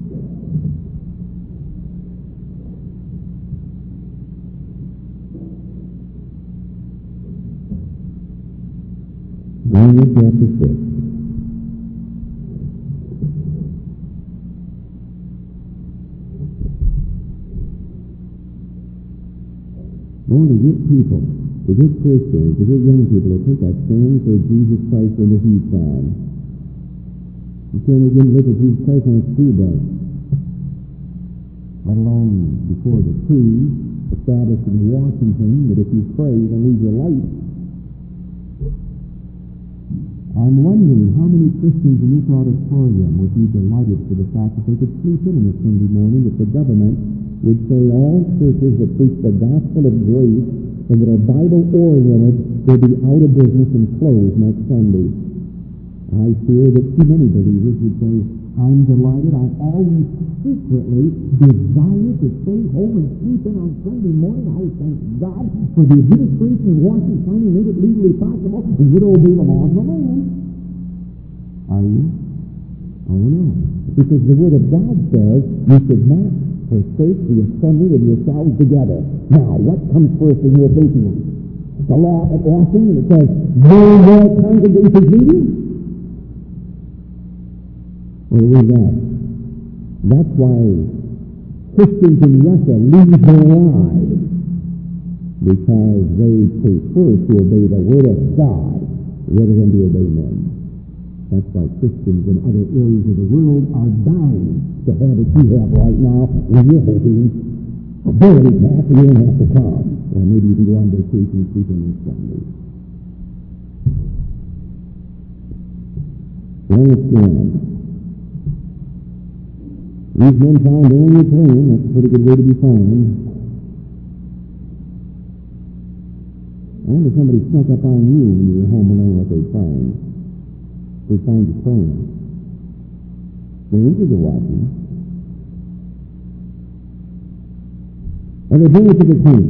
A: Daniel chapter six. Only to get people, to get Christians, to get young people to take a stand for Jesus Christ in the heat side. You can't even look at Jesus Christ on a school bus, let alone before the tree established in Washington that if you pray, you can lose your life. I'm wondering how many Christians in this auditorium would be delighted for the fact that they could sleep in on a Sunday morning if the government would say all churches that preach the gospel of grace and that are Bible-oriented will be out of business and closed next Sunday. I fear that too many believers would say, I'm delighted. I always secretly desire to stay home and sleep in on Sunday morning. I thank God for the administration in Washington County made it legally possible and would obey the laws of the land. Are you? Oh, no. Because the Word of God says you should not forsake the assembly of yourselves together. Now, what comes first in your thinking? The law of Washington that says no more congregations meeting? Well, with that, that's why Christians in Russia lose their lives, because they prefer to obey the Word of God rather than to obey men. That's why Christians in other areas of the world are dying to have what you have right now, and you're hoping ability to have to have to come. Or maybe you can go on vacation and sleep in this Sunday. Understand. These men found Daniel praying. That's a pretty good way to be found. I wonder if somebody snuck up on you when you were home alone what they find. They find you praying. The angels are watching. And they bring it to the king.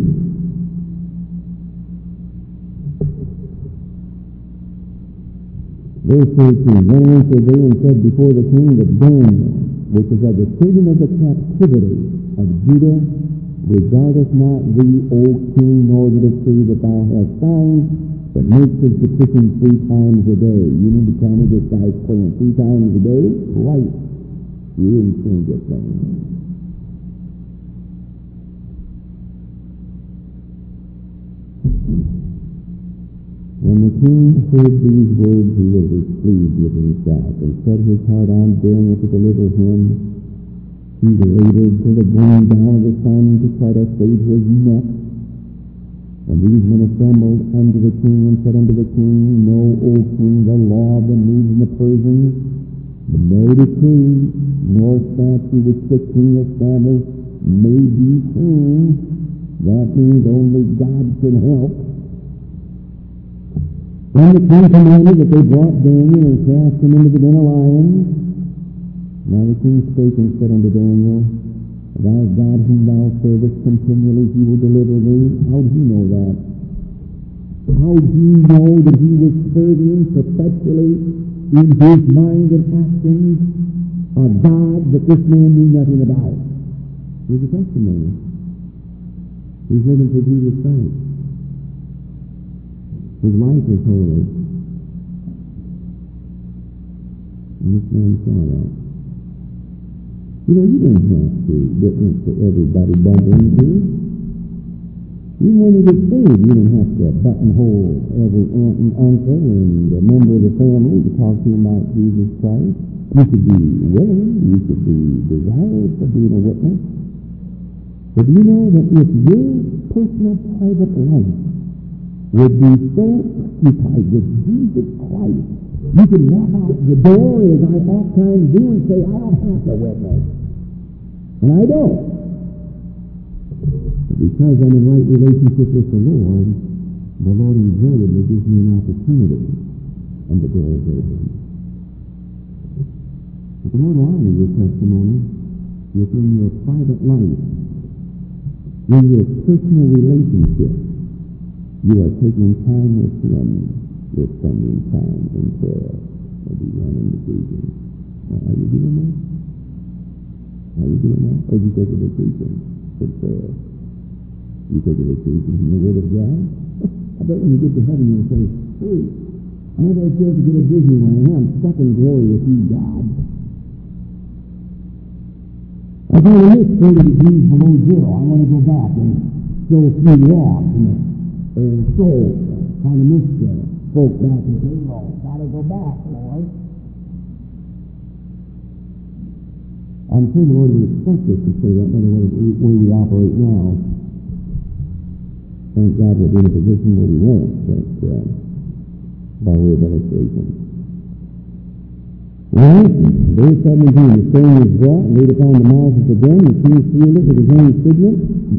A: Verse thirteen, then answered they and said before the king that Daniel, which is of the children of the captivity of Judah, regardeth not thee, O king, nor the decree that thou hast signed, but makes his petition three times a day. You need to tell me this guy's praying three times a day? Right. You didn't change a thing. When the king heard these words, he was displeased with himself, and set his heart on Daniel to deliver him. He waited till the going down of the sun to try to save his neck. And these men assembled unto the king and said unto the king, Know, O king, the law of the Medes and the Persians, no decree nor statute which the king established may be changed. That means only God can help. Then the king commanded that they brought Daniel and cast him into the den of lions. Now the king spake and said unto Daniel, Thy God whom thou servest continually, he will deliver thee. How do you know that? How do you know that he was serving perpetually in his mind and actions a God that this man knew nothing about? Here's a testimony. He's living for Jesus Christ. His life is holy. And this man saw that. You know, you don't have to witness to everybody bump into. Even when you get saved, you don't have to buttonhole every aunt and uncle and a member of the family to talk to them about Jesus Christ. You could be willing, you could be desirous of being a witness. But do you know that if your personal private life would be so occupied with Jesus Christ, you can walk out the door, as I oftentimes do, and say, I don't have to witness. And I don't. But because I'm in right relationship with the Lord, the Lord invariably gives me an opportunity, and the door is open. But the Lord will honor your testimony within your private life, in your personal relationship. You are taking time with Him. You're spending time in prayer. Or be running the vision. Are you doing that? Are you doing that? Or do you take a vacation for prayer? You take a vacation from the Word of God? I bet when you get to heaven you'll say, hey, I never had a chance to get a Disneyland. I'm stuck in glory with you, God. I found a list for the degrees below zero. I want to go back and show a few walks and old souls. Kind of missed the folk back in zero. Gotta go back, Lord. I'm sure the Lord would expect us to say that, in other words, the way we operate now. Thank God we're in a position where we won't, but uh, by way of illustration. Well, verse seventeen, the stone was brought and laid upon the mouth of the den, the king sealed it with his own signet.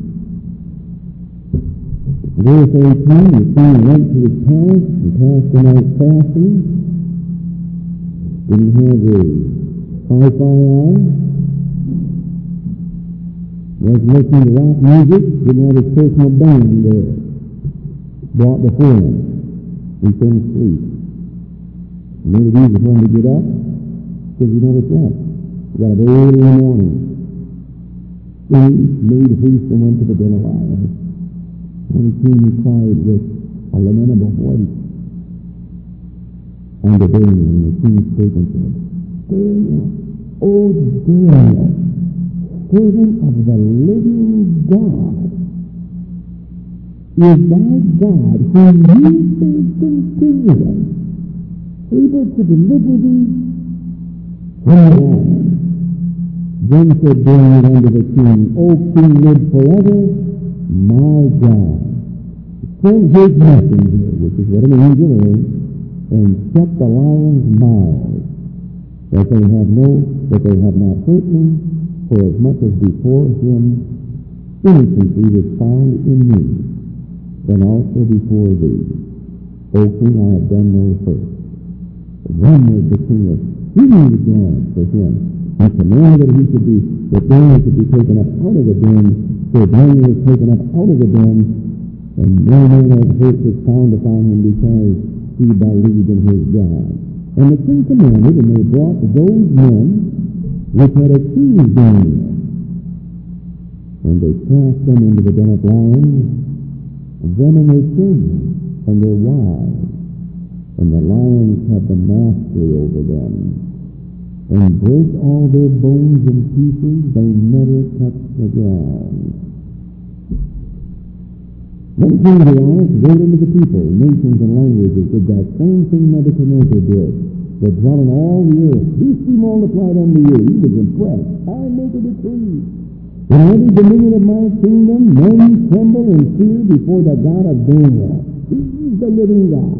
A: Verse eighteen, the king went to his palace and passed the night fasting. Didn't have a hi-fi on. Wasn't listening to rock music. Didn't have his personal band there. Brought before him. He couldn't sleep. Made it easy for him to get up because he never slept. He got up early in the morning. Then he made haste and went to the den of lions. When he came, he cried with a lamentable voice unto Daniel, and the king spake and said, Daniel, O Daniel, servant of the living God, is thy God, whom you serve continually, able to deliver thee from the lion? Then said Daniel unto the king, O king, live forever. My God sent his messenger, which is what an angel is, and shut the lions' mouths, that they have no, that they have not hurt me, for as much as before him innocency was found in me, and also before thee. O king, I have done no hurt. Then was the king exceedingly glad for him, and commanded that he should be, that Daniel should be taken up out of the den. So Daniel was taken up out of the den, and no manner of hurt was found upon him, because he believed in his God. And the king commanded, and they brought those men which had accused Daniel, and they cast them into the den of lions, and them and their children, and their wives, and the lions had the mastery over them, and break all their bones in pieces, they never touched the ground. Then King Darius wrote unto the people, nations, and languages, did that same thing Nebuchadnezzar did, that dwelt in all the earth. Peace be multiplied unto you. He was impressed. I make a decree. In every dominion of my kingdom, men tremble and fear before the God of Daniel. He is the living God.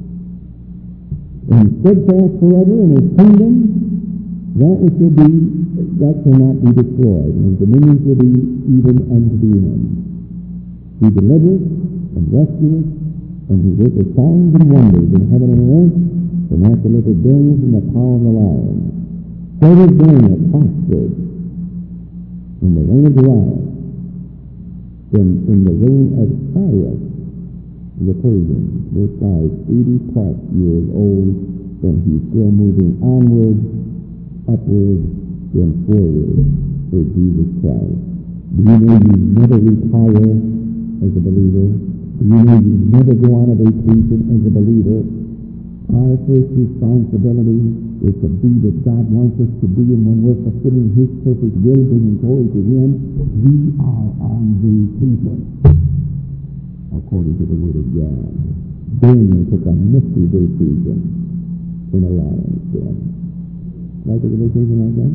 A: And steadfast forever in his kingdom, that which will be, that cannot be destroyed, and his dominion will be even unto the end. He delivereth and rescueth, and he worketh signs and wonders in heaven and earth, and hath delivered Daniel from the power of the lion. So was Daniel prospered in the reign of Darius, in, in the reign of Cyrus the Persian. This guy is eighty plus years old, and he's still moving onward, upward, and forward for Jesus Christ. Do you know you never retire as a believer? Do you know you never go on a vacation as a believer? Our first responsibility is to be what God wants us to be, and when we're fulfilling His perfect will, bringing glory to Him, we are on vacation, according to the Word of God. Daniel took a nifty vacation in a lion's den. Like a vacation like that?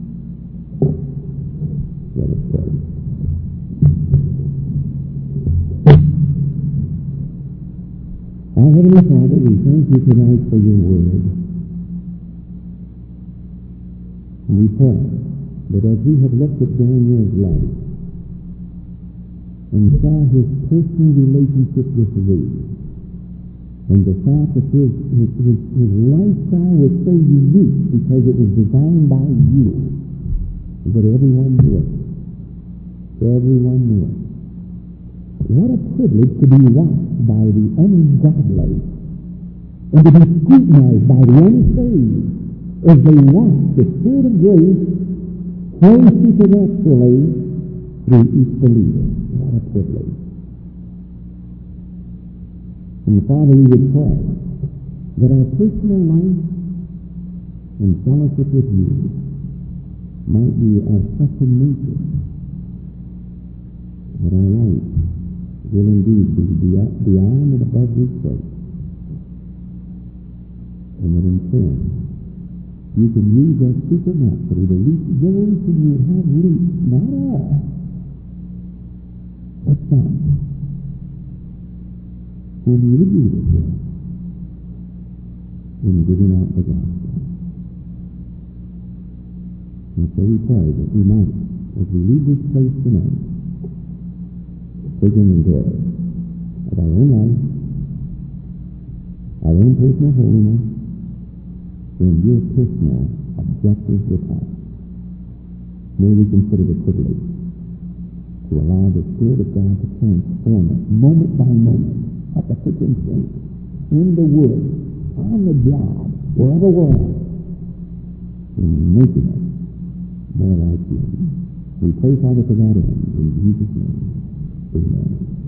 A: Let us pray. Our Heavenly Father, we thank you tonight for your word. And we pray that as we have looked at Daniel's life and saw his personal relationship with thee, and the fact that his, his, his, his lifestyle was so unique because it was designed by you, that everyone knew it. Everyone knew it. What a privilege to be watched by the ungodly and to be scrutinized by the unsaved as they watch the Spirit of grace flow supernaturally through each believer. What a privilege. And Father, we would pray that our personal life and fellowship with you might be of such a nature that our life will indeed be beyond and above reproach, and that in turn you can use us supernaturally to reach those whom you have reached, not all, but some, whom you would use us with in giving out the gospel. And so we pray that we might, as we leave this place tonight, take inventory of our own life, our own personal holiness, and your personal objectives with us. May we consider the privilege to allow the Spirit of God to transform us moment by moment, at the kitchen sink, in the woods, on the job, wherever we're at, and making us more like you. We pray, Father, for that end, in Jesus' name. Amen.